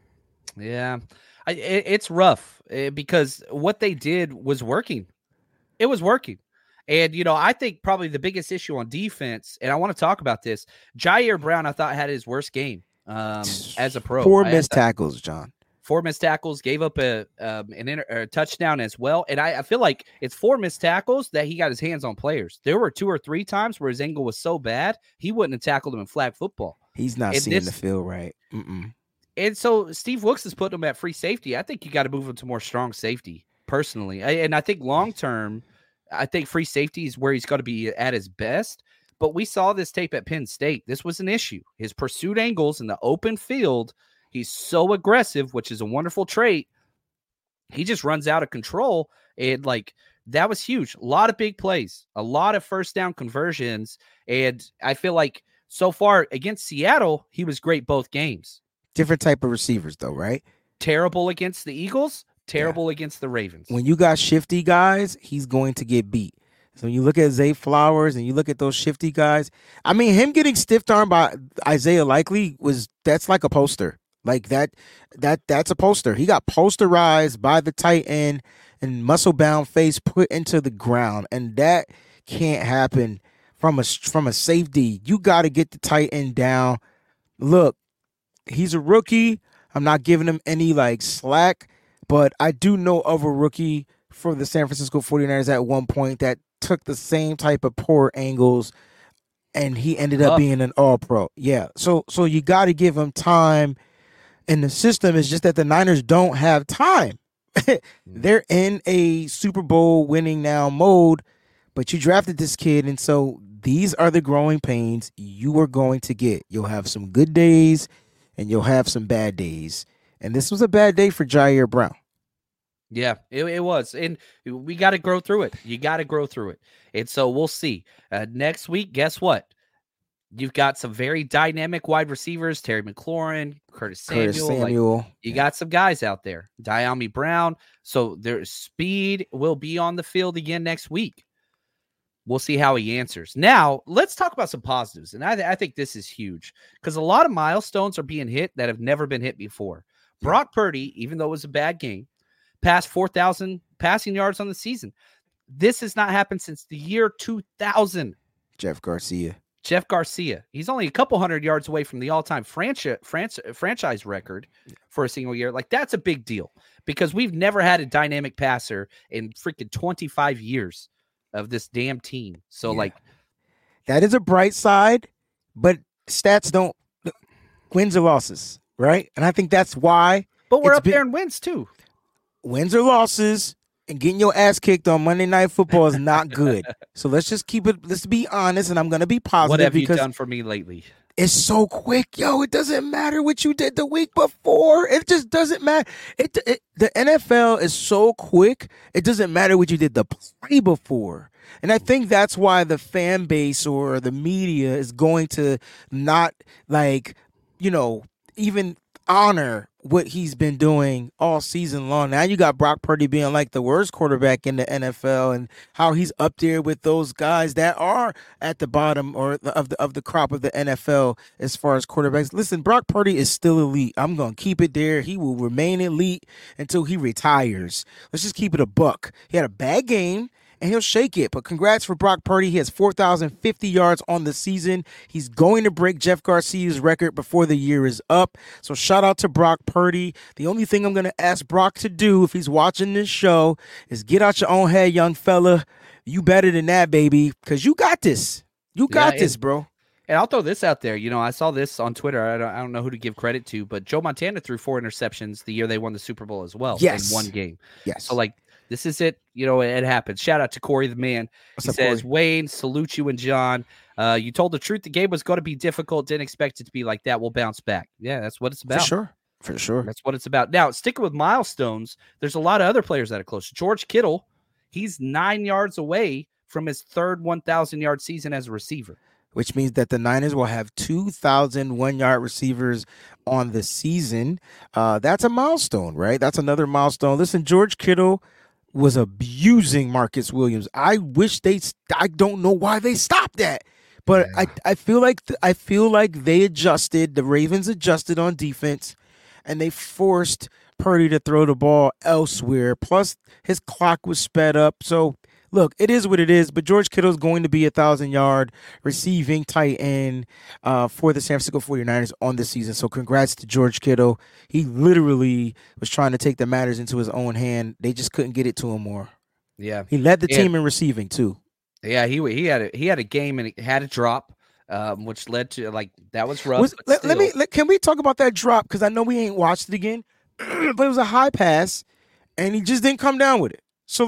Yeah, it's rough because what they did was working. It was working. And, I think probably the biggest issue on defense, and I want to talk about this, Jair Brown, I thought, had his worst game as a pro. 4 missed tackles, John. 4 missed tackles, gave up a touchdown as well. And I feel like it's 4 missed tackles that he got his hands on players. There were 2 or 3 times where his angle was so bad, he wouldn't have tackled him in flag football. He's not seeing the field right. And so Steve Wilkes is putting him at free safety. I think you got to move him to more strong safety, personally. And I think long-term, I think free safety is where he's got to be at his best. But we saw this tape at Penn State. This was an issue. His pursuit angles in the open field, he's so aggressive, which is a wonderful trait. He just runs out of control. And, that was huge. A lot of big plays, a lot of first down conversions. And I feel like so far against Seattle, he was great both games. Different type of receivers, though, right? Terrible against the Eagles. Terrible against the Ravens. When you got shifty guys, he's going to get beat. So you look at Zay Flowers and you look at those shifty guys. I mean, him getting stiff armed by Isaiah Likely that's like a poster. Like that's a poster. He got posterized by the tight end and muscle bound face put into the ground, and that can't happen from a safety. You got to get the tight end down. Look, he's a rookie. I'm not giving him any like slack, but I do know of a rookie for the San Francisco 49ers at one point that took the same type of poor angles, and he ended up being an all-pro. Yeah, so you got to give him time, and the system is just that the Niners don't have time. They're in a Super Bowl winning now mode, but you drafted this kid, and so these are the growing pains you are going to get. You'll have some good days, and you'll have some bad days, and this was a bad day for Jair Brown. Yeah, it was. And we got to grow through it. You got to grow through it. And so we'll see. Next week, guess what? You've got some very dynamic wide receivers, Terry McLaurin, Curtis Samuel. Like, you got some guys out there. Diami Brown. So their speed will be on the field again next week. We'll see how he answers. Now, let's talk about some positives. And I think this is huge because a lot of milestones are being hit that have never been hit before. Brock Purdy, even though it was a bad game, passed 4,000 passing yards on the season. This has not happened since the year 2000. Jeff Garcia. He's only a couple hundred yards away from the all-time franchise record for a single year. Like, that's a big deal because we've never had a dynamic passer in freaking 25 years of this damn team. So, like, that is a bright side, but stats don't wins or losses, right? And I think that's why. But we're up there in wins, too. Wins or losses and getting your ass kicked on Monday Night Football is not good. So let's just keep it. Let's be honest, and I'm going to be positive. What have you done for me lately? It's so quick, yo. It doesn't matter what you did the week before. It just doesn't matter. The NFL is so quick. It doesn't matter what you did the play before. And I think that's why the fan base or the media is going to not even honor what he's been doing all season long. Now you got Brock Purdy being like the worst quarterback in the NFL and how he's up there with those guys that are at the bottom or of the crop of the NFL as far as quarterbacks. Listen, Brock Purdy is still elite. I'm going to keep it there. He will remain elite until he retires. Let's just keep it a buck. He had a bad game, and he'll shake it. But congrats for Brock Purdy. He has 4,050 yards on the season. He's going to break Jeff Garcia's record before the year is up. So shout out to Brock Purdy. The only thing I'm going to ask Brock to do if he's watching this show is get out your own head, young fella. You better than that, baby, because you got this. You got this, bro. And I'll throw this out there. I saw this on Twitter. I don't know who to give credit to, but Joe Montana threw 4 interceptions the year they won the Super Bowl as well in one game. Yes. So, this is it. It happens. Shout out to Corey the man. He says, Corey? Wayne, salute you and John. You told the truth. The game was going to be difficult. Didn't expect it to be like that. We'll bounce back. Yeah, that's what it's about. For sure. That's what it's about. Now, sticking with milestones, there's a lot of other players that are close. George Kittle, he's 9 yards away from his third 1,000-yard season as a receiver. Which means that the Niners will have 2,000 one-yard receivers on the season. That's a milestone, right? That's another milestone. Listen, George Kittle was abusing Marcus Williams. I don't know why they stopped that, but I feel like they adjusted. The Ravens adjusted on defense, and they forced Purdy to throw the ball elsewhere. Plus, his clock was sped up. So, look, it is what it is. But George Kittle is going to be 1,000-yard receiving tight end for the San Francisco 49ers on the season. So congrats to George Kittle. He literally was trying to take the matters into his own hand. They just couldn't get it to him more. Yeah, he led the team in receiving too. Yeah, he had a game and it had a drop, which led to that was rough. Can we talk about that drop? Because I know we ain't watched it again, but it was a high pass, and he just didn't come down with it. So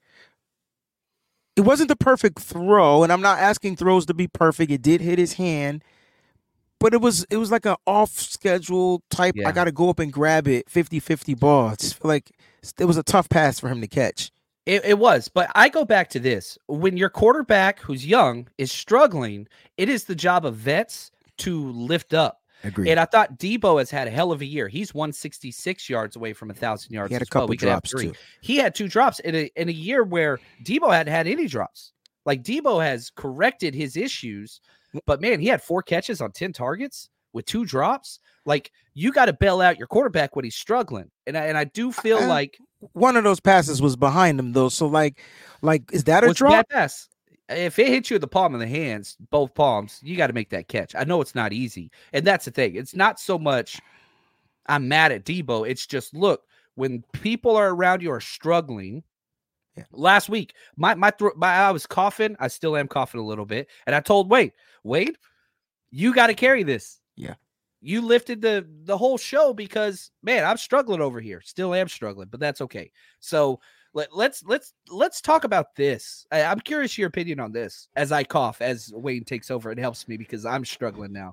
it wasn't the perfect throw, and I'm not asking throws to be perfect. It did hit his hand, but it was like an off-schedule type, I got to go up and grab it, 50-50 ball. I just feel like it was a tough pass for him to catch. It was, but I go back to this. When your quarterback, who's young, is struggling, it is the job of vets to lift up. Agreed. And I thought Debo has had a hell of a year. He's 166 yards away from 1,000 yards. He had a couple drops too. He had 2 drops in a year where Debo hadn't had any drops. Like Debo has corrected his issues, but man, he had 4 catches on 10 targets with 2 drops. Like, you got to bail out your quarterback when he's struggling. And I do feel like one of those passes was behind him though. So like is that a drop? Bad pass. If it hits you in the palm of the hands, both palms, you got to make that catch. I know it's not easy. And that's the thing. It's not so much I'm mad at Debo. It's just, look, when people are around you are struggling. Yeah. Last week, I was coughing. I still am coughing a little bit. And I told Wade, you got to carry this. Yeah. You lifted the whole show because, man, I'm struggling over here. Still am struggling, but that's okay. So let's talk about this. I'm curious your opinion on this as I cough, as Wayne takes over. It helps me because I'm struggling now.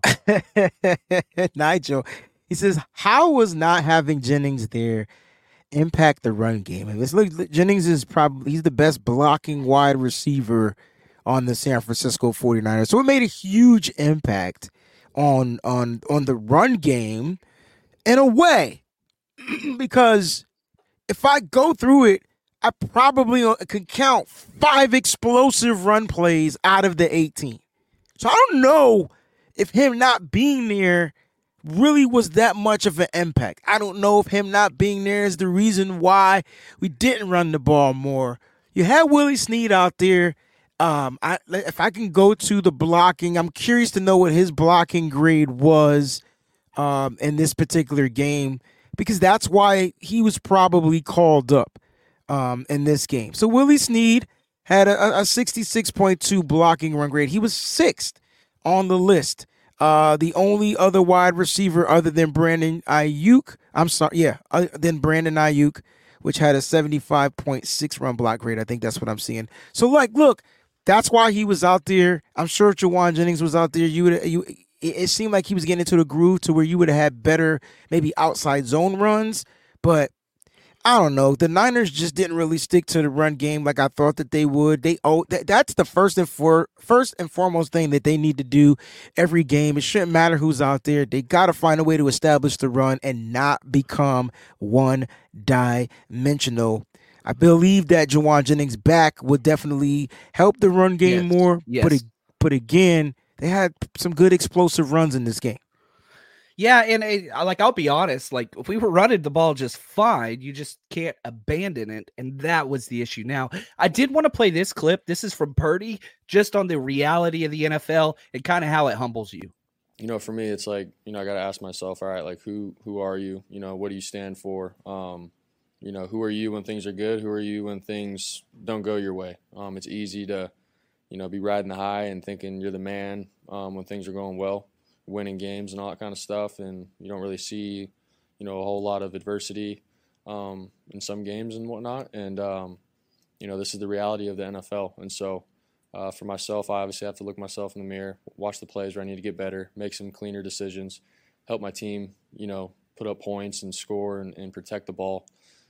Nigel, he says, how was not having Jennings there impact the run game? And look, Jennings is he's the best blocking wide receiver on the San Francisco 49ers. So it made a huge impact on the run game in a way, because if I go through it, I probably can count 5 explosive run plays out of the 18. So I don't know if him not being there really was that much of an impact. I don't know if him not being there is the reason why we didn't run the ball more. You had Willie Snead out there. If I can go to the blocking, I'm curious to know what his blocking grade was in this particular game, because that's why he was probably called up in this game. So Willie Snead had a 66.2 blocking run grade. He was 6th on the list. The only other wide receiver other than Brandon Ayuk, than Brandon Ayuk, which had a 75.6 run block grade. I think that's what I'm seeing. So, look, that's why he was out there. I'm sure if Jauan Jennings was out there, it seemed like he was getting into the groove to where you would have had better, maybe outside zone runs. But I don't know. The Niners just didn't really stick to the run game like I thought that they would. That's the first and foremost thing that they need to do every game. It shouldn't matter who's out there. They got to find a way to establish the run and not become one-dimensional. I believe that Jauan Jennings back would definitely help the run game more. Yes. But again, they had some good explosive runs in this game. Yeah, and I'll be honest, if we were running the ball just fine, you just can't abandon it, and that was the issue. Now, I did want to play this clip. This is from Purdy, just on the reality of the NFL and kind of how it humbles you. For me, it's I got to ask myself, all right, who are you? What do you stand for? Who are you when things are good? Who are you when things don't go your way? It's easy to, be riding the high and thinking you're the man when things are going well, winning games and all that kind of stuff, and you don't really see, a whole lot of adversity in some games and whatnot. And, this is the reality of the NFL. And so for myself, I obviously have to look myself in the mirror, watch the plays where I need to get better, make some cleaner decisions, help my team, put up points and score and protect the ball.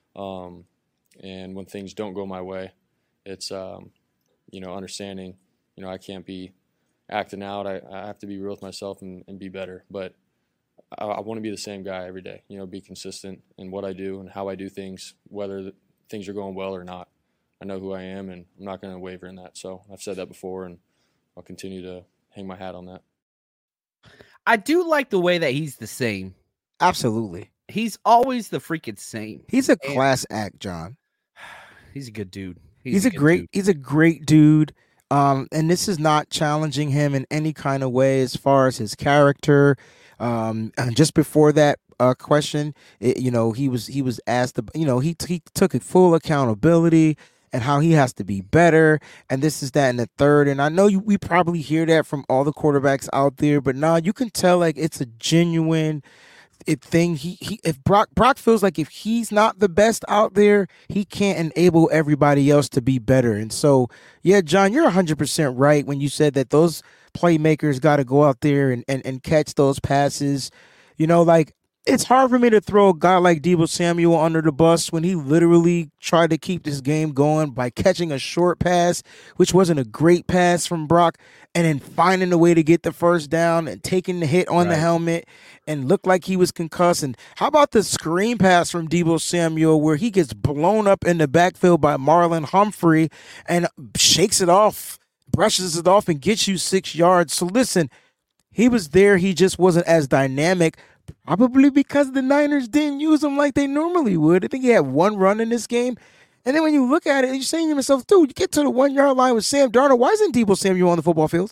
And when things don't go my way, it's, understanding, I can't be acting out. I have to be real with myself and be better. But I want to be the same guy every day, be consistent in what I do and how I do things, whether things are going well or not. I know who I am, and I'm not going to waver in that. So I've said that before, and I'll continue to hang my hat on that. I do like the way that he's the same. Absolutely. He's always the freaking same. He's a class act, John. He's a good dude. He's a great dude. And this is not challenging him in any kind of way as far as his character. And just before that question, he was asked, he took full accountability and how he has to be better, and this is that and the third. And I know we probably hear that from all the quarterbacks out there, but you can tell it's a genuine thing. If Brock feels like if he's not the best out there, he can't enable everybody else to be better. And so, yeah, John, you're 100% right when you said that those playmakers got to go out there and catch those passes. It's hard for me to throw a guy like Deebo Samuel under the bus when he literally tried to keep this game going by catching a short pass, which wasn't a great pass from Brock, and then finding a way to get the first down and taking the hit on the helmet and looked like he was concussed. And how about the screen pass from Deebo Samuel where he gets blown up in the backfield by Marlon Humphrey and shakes it off brushes it off and gets you 6 yards. So listen, he was there. He just wasn't as dynamic, probably because the Niners didn't use him like they normally would. I think he had 1 run in this game. And then when you look at it, you're saying to yourself, dude, you get to the 1 yard line with Sam Darnold. Why isn't Deebo Samuel on the football field?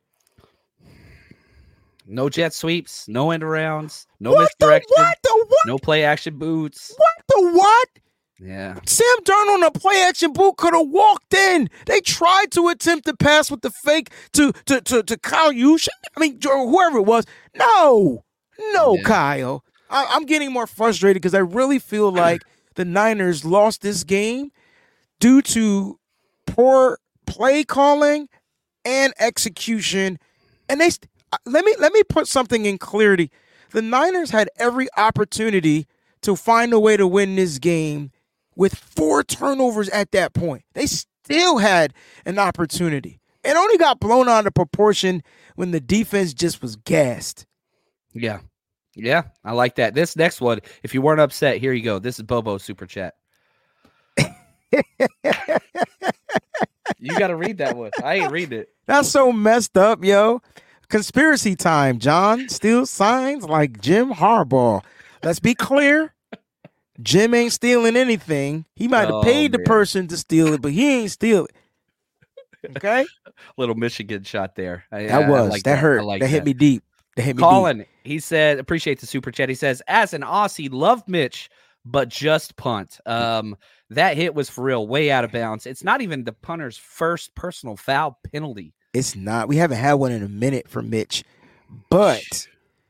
No jet sweeps, no end arounds, no What misdirection, the what? no play action boots. What the what? Yeah. Sam Darnold on a play action boot could have walked in. They tried to attempt to pass with the fake to Kyle Juszczyk. I mean, whoever it was. No, Yeah. Kyle. I'm getting more frustrated because I really feel like the Niners lost this game due to poor play calling and execution. And let me put something in clarity. The Niners had every opportunity to find a way to win this game with 4 turnovers at that point. They still had an opportunity. It only got blown out of proportion when the defense just was gassed. Yeah. Yeah, I like that. This next one, if you weren't upset, here you go. This is Bobo's super chat. You got to read that one. I ain't read it. That's so messed up, yo. Conspiracy time, John. Still signs like Jim Harbaugh. Let's be clear. Jim ain't stealing anything. He might have paid the person to steal it, but he ain't steal it. Okay? Little Michigan shot there. That hurt. That hit me deep. Colin, he said, appreciate the super chat. He says, as an Aussie, love Mitch, but just punt. That hit was for real, way out of bounds. It's not even the punter's first personal foul penalty. It's not. We haven't had one in a minute for Mitch, but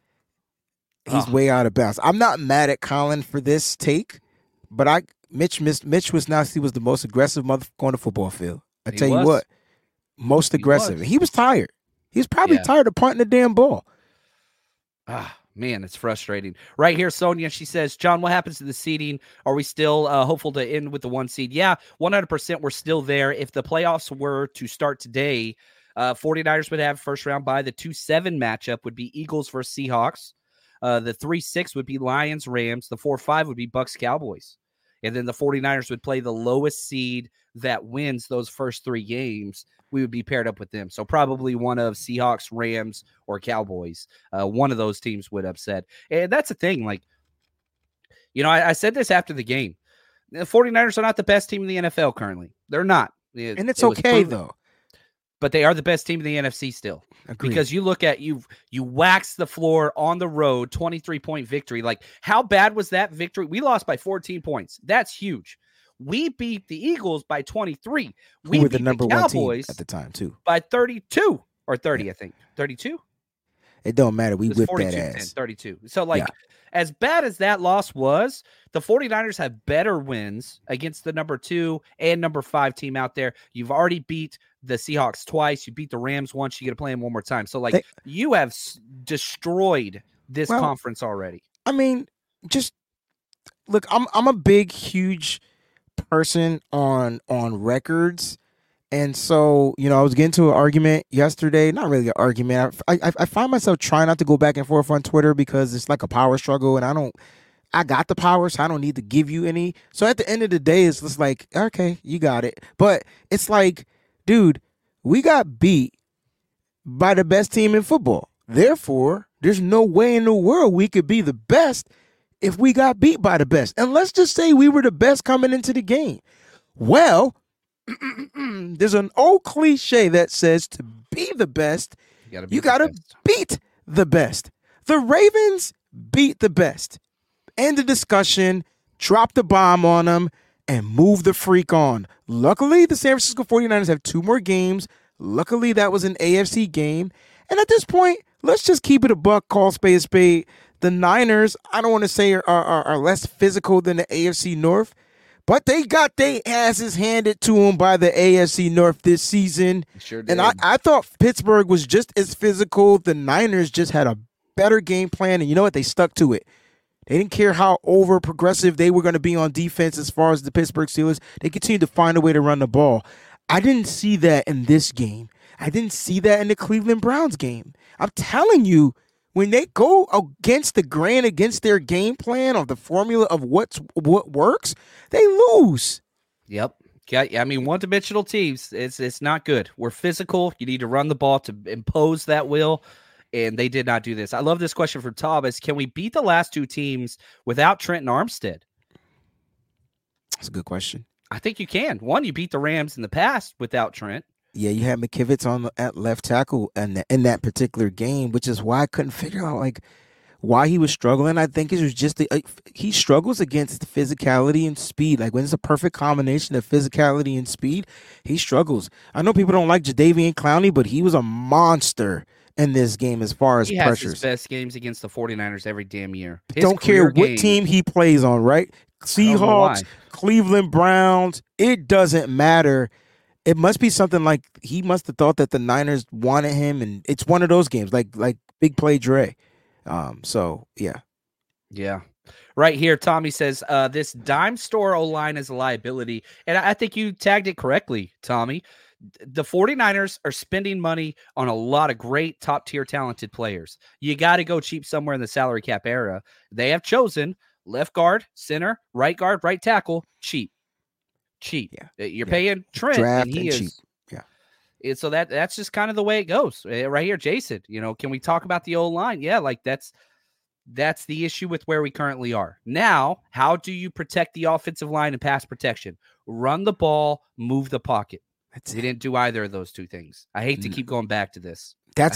he's way out of bounds. I'm not mad at Colin for this take, but Mitch was the most aggressive motherfucker on the football field. I tell you what, most aggressive. He was tired. He was probably tired of punting the damn ball. Man, it's frustrating. Right here, Sonia, she says, John, what happens to the seeding? Are we still hopeful to end with the 1 seed? Yeah, 100% we're still there. If the playoffs were to start today, 49ers would have first round bye. The 2-7 matchup would be Eagles versus Seahawks. The 3-6 would be Lions, Rams. The 4-5 would be Bucks, Cowboys. And then the 49ers would play the lowest seed that wins those first 3 games. We would be paired up with them. So probably one of Seahawks, Rams, or Cowboys. One of those teams would upset. And that's the thing. Like, you know, I said this after the game. The 49ers are not the best team in the NFL currently. They're not. And it's okay, though. But they are the best team in the NFC still. Agreed. Because you look at, you wax the floor on the road, 23-point victory. Like, how bad was that victory? We lost by 14 points. That's huge. We beat the Eagles by 23. We were beat the number the 1 team Cowboys at the time, too. by 32 or 30, I think. 32? It don't matter. We whipped that 10, ass. 32. So, like, as bad as that loss was, the 49ers have better wins against the number 2 and number 5 team out there. You've already beat the Seahawks twice. You beat the Rams once. You get to play them one more time. So, like, you have destroyed this conference already. I mean, just look, I'm a big, huge person on records. And so, you know, I was getting into an argument yesterday. Not really an argument. I find myself trying not to go back and forth on Twitter because it's like a power struggle, and I got the power, so I don't need to give you any. So at the end of the day, it's just like, okay, you got it. But it's like, dude, we got beat by the best team in football. Therefore, there's no way in the world we could be the best if we got beat by the best. And let's just say we were the best coming into the game. Well, there's an old cliche that says to be the best, you got to beat the best. The Ravens beat the best. End the discussion, drop the bomb on them, and move the freak on. Luckily, the San Francisco 49ers have 2 more games. Luckily, that was an AFC game. And at this point, let's just keep it a buck, call spade a spade. The Niners, I don't want to say are less physical than the AFC North, but they got their asses handed to them by the AFC North this season. Sure did. And I thought Pittsburgh was just as physical. The Niners just had a better game plan, and you know what? They stuck to it. They didn't care how over progressive they were going to be on defense as far as the Pittsburgh Steelers. They continued to find a way to run the ball. I didn't see that in this game. I didn't see that in the Cleveland Browns game. I'm telling you, when they go against the grain, against their game plan of the formula of what works, they lose. Yep. I mean, one-dimensional teams, it's not good. We're physical. You need to run the ball to impose that will, and they did not do this. I love this question from Thomas. Can we beat the last two teams without Trent and Armstead? That's a good question. I think you can. One, you beat the Rams in the past without Trent. Yeah, you had McKivitz at left tackle in that particular game, which is why I couldn't figure out why he was struggling. I think it was just he struggles against physicality and speed. Like when it's a perfect combination of physicality and speed, he struggles. I know people don't like Jadeveon Clowney, but he was a monster in this game as far as he pressures. He has his best games against the 49ers every damn year. Don't care what team he plays on, right? Seahawks, Cleveland Browns, it doesn't matter. It must be something like he must have thought that the Niners wanted him, and it's one of those games like Big Play Dre. So yeah. Right here, Tommy says this dime store O-line is a liability, and I think you tagged it correctly, Tommy. The 49ers are spending money on a lot of great top-tier talented players. You got to go cheap somewhere in the salary cap era. They have chosen left guard, center, right guard, right tackle, cheap. Yeah. You're paying Trent, draft and he and is cheap. Yeah. And so that's just kind of the way it goes. Right here, Jason, can we talk about the O-line? Yeah, that's the issue with where we currently are. Now, how do you protect the offensive line and pass protection? Run the ball, move the pocket. We didn't do either of those two things. I hate to keep going back to this.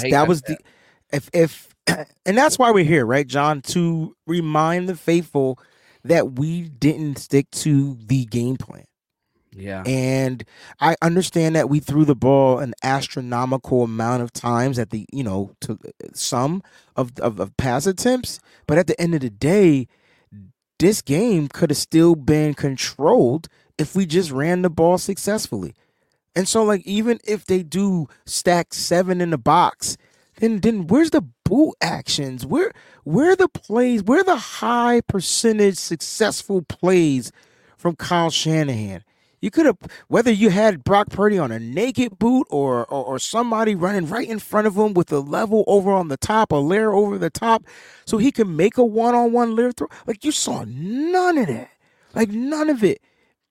And that's why we're here, right, John? To remind the faithful that we didn't stick to the game plan. Yeah. And I understand that we threw the ball an astronomical amount of times at the, to some of pass attempts. But at the end of the day, this game could have still been controlled if we just ran the ball successfully. And so, even if they do stack 7 in the box, then where's the boot actions? Where are the plays? Where are the high percentage successful plays from Kyle Shanahan? You could have, whether you had Brock Purdy on a naked boot or somebody running right in front of him with a level over on the top, a layer over the top, so he can make a one-on-one layer throw. You saw none of that. None of it.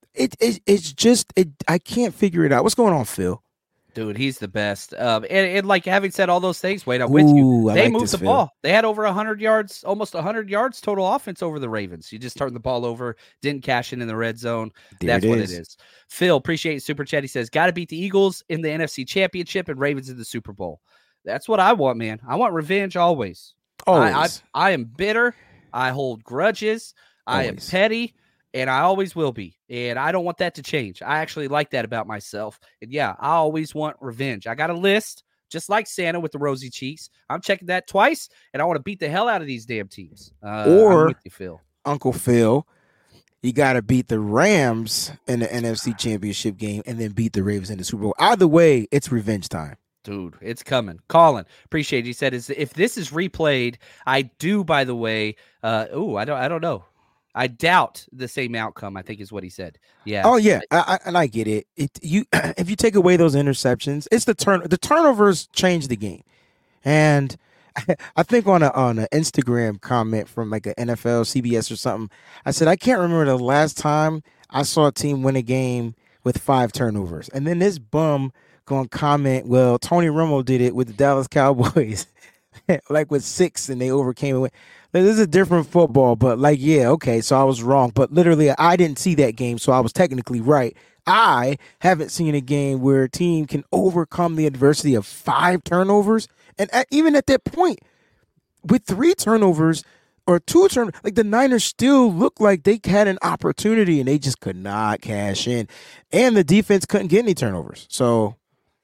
It's just I can't figure it out. What's going on, Phil? Dude, he's the best. And having said all those things, Wade, I'm with you. They moved the ball. They had over 100 yards, almost 100 yards total offense over the Ravens. You just turned the ball over, didn't cash in the red zone. That's what it is. Phil, appreciate it. Super Chat. He says, got to beat the Eagles in the NFC Championship and Ravens in the Super Bowl. That's what I want, man. I want revenge always. Always. I am bitter. I hold grudges. I am petty. And I always will be. And I don't want that to change. I actually like that about myself. And yeah, I always want revenge. I got a list, just like Santa with the rosy cheeks. I'm checking that twice, and I want to beat the hell out of these damn teams. Or, I'm with you, Phil. Uncle Phil, you got to beat the Rams in the NFC Championship game and then beat the Ravens in the Super Bowl. Either way, it's revenge time. Dude, it's coming. Colin, appreciate it. He said, if this is replayed, I do, by the way, I don't know. I doubt the same outcome, I think is what he said. Yeah. Oh, yeah. I get it. If you take away those interceptions, it's the turnovers change the game. And I think on an Instagram comment from an NFL, CBS or something, I said, I can't remember the last time I saw a team win a game with 5 turnovers. And then this bum going to comment, well, Tony Romo did it with the Dallas Cowboys, with 6, and they overcame it. This is a different football, but okay, so I was wrong. But literally, I didn't see that game, so I was technically right. I haven't seen a game where a team can overcome the adversity of 5 turnovers. And even at that point, with 3 turnovers or 2 turnovers, the Niners still looked like they had an opportunity, and they just could not cash in. And the defense couldn't get any turnovers. So...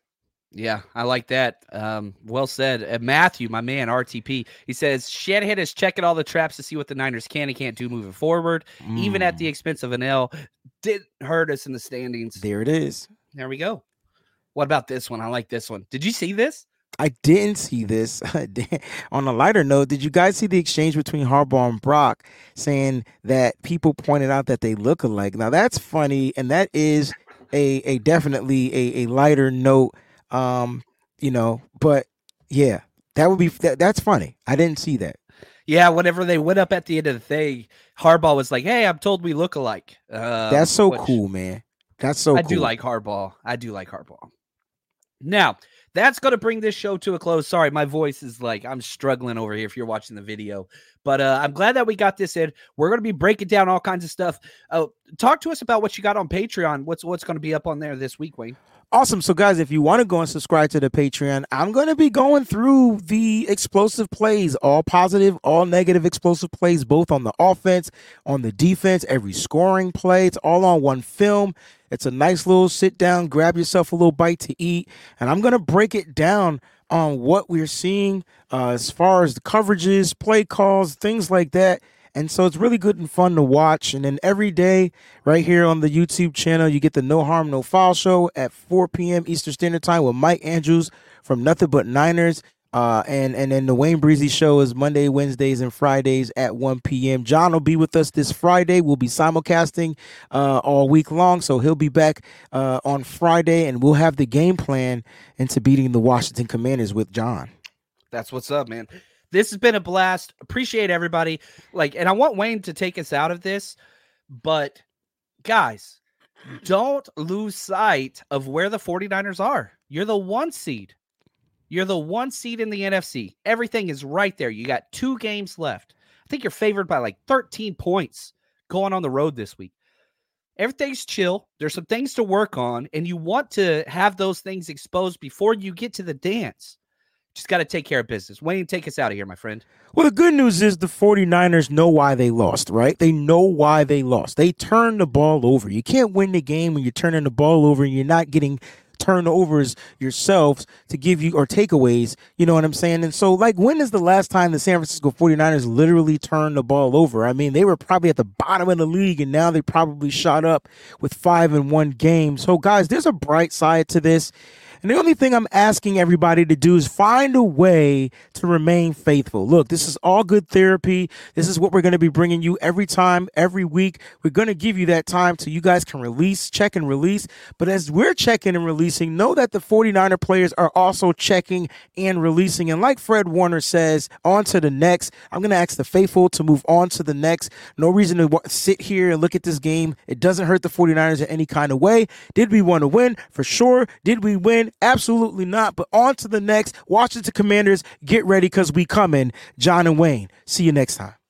yeah, I like that. Well said. Matthew, my man, RTP, he says, Shanahan is checking all the traps to see what the Niners can and can't do moving forward, even at the expense of an L. Didn't hurt us in the standings. There it is. There we go. What about this one? I like this one. Did you see this? I didn't see this. On a lighter note, did you guys see the exchange between Harbaugh and Brock saying that people pointed out that they look alike? Now, that's funny, and that is a definitely a lighter note. But yeah, that would be that's funny. I didn't see that. Yeah, whenever they went up at the end of the thing, Harbaugh was like, "Hey, I'm told we look alike." That's so cool, man. That's so cool. I do like Harbaugh. Now, that's going to bring this show to a close. Sorry, my voice is like, I'm struggling over here if you're watching the video. But I'm glad that we got this in. We're going to be breaking down all kinds of stuff. Talk to us about what you got on Patreon. What's going to be up on there this week, Wayne? Awesome. So, guys, if you want to go and subscribe to the Patreon, I'm going to be going through the explosive plays, all positive, all negative explosive plays, both on the offense, on the defense, every scoring play. It's all on one film. It's a nice little sit down, grab yourself a little bite to eat, and I'm going to break it down on what we're seeing as far as the coverages, play calls, things like that. And so it's really good and fun to watch. And then every day right here on the YouTube channel, you get the No Harm, No Foul show at 4 p.m. Eastern Standard Time with Mike Andrews from Nothing But Niners. And then the Wayne Breezy show is Monday, Wednesdays, and Fridays at 1 p.m. John will be with us this Friday. We'll be simulcasting all week long. So he'll be back on Friday, and we'll have the game plan into beating the Washington Commanders with John. That's what's up, man. This has been a blast. Appreciate everybody. And I want Wayne to take us out of this, but guys, don't lose sight of where the 49ers are. You're the 1 seed. You're the 1 seed in the NFC. Everything is right there. You got 2 games left. I think you're favored by like 13 points going on the road this week. Everything's chill. There's some things to work on, and you want to have those things exposed before you get to the dance. Just got to take care of business. Wayne, take us out of here, my friend. Well, the good news is the 49ers know why they lost, right? They know why they lost. They turned the ball over. You can't win the game when you're turning the ball over and you're not getting turnovers yourselves to give you, or takeaways, you know what I'm saying? And so, like, when is the last time the San Francisco 49ers literally turned the ball over? I mean, they were probably at the bottom of the league, and now they probably shot up with 5-1 games. So, guys, there's a bright side to this. And the only thing I'm asking everybody to do is find a way to remain faithful. Look, this is all good therapy. This is what we're going to be bringing you every time, every week. We're going to give you that time so you guys can release, check and release. But as we're checking and releasing, know that the 49er players are also checking and releasing. And like Fred Warner says, on to the next. I'm going to ask the faithful to move on to the next. No reason to sit here and look at this game. It doesn't hurt the 49ers in any kind of way. Did we want to win? For sure. Did we win? Absolutely not. But on to the next. Washington Commanders, get ready because we coming. John and Wayne. See you next time.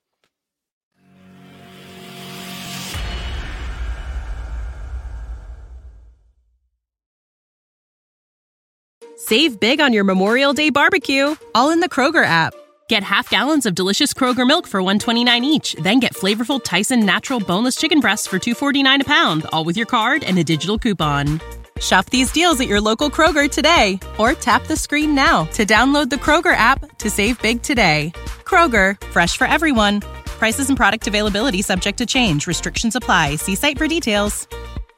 Save big on your Memorial Day barbecue, all in the Kroger app. Get half gallons of delicious Kroger milk for $1.29 each. Then get flavorful Tyson natural boneless chicken breasts for $2.49 a pound, all with your card and a digital coupon. Shop these deals at your local Kroger today, or tap the screen now to download the Kroger app to save big today. Kroger, fresh for everyone. Prices and product availability subject to change. Restrictions apply. See site for details.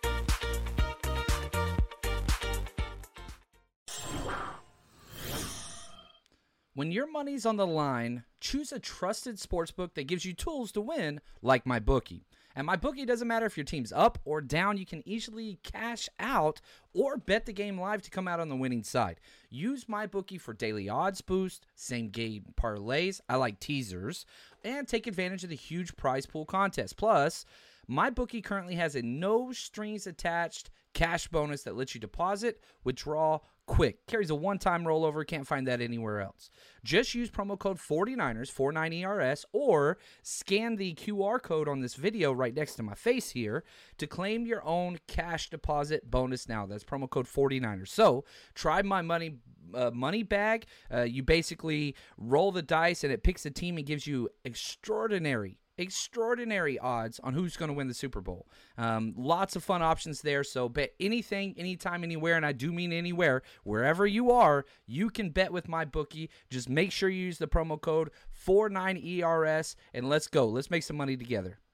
When your money's on the line, choose a trusted sportsbook that gives you tools to win, like MyBookie. And MyBookie doesn't matter if your team's up or down, you can easily cash out or bet the game live to come out on the winning side. Use MyBookie for daily odds boost, same game parlays, I like teasers, and take advantage of the huge prize pool contest. Plus, MyBookie currently has a no strings attached cash bonus that lets you deposit, withdraw quick. Carries a one-time rollover. Can't find that anywhere else. Just use promo code 49ers, 49ERS, or scan the QR code on this video right next to my face here to claim your own cash deposit bonus now. That's promo code 49ers. So try my money bag. You basically roll the dice and it picks a team and gives you extraordinary odds on who's going to win the Super Bowl. Lots of fun options there. So bet anything, anytime, anywhere, and I do mean anywhere. Wherever you are, you can bet with MyBookie. Just make sure you use the promo code 49ERS, and let's go. Let's make some money together.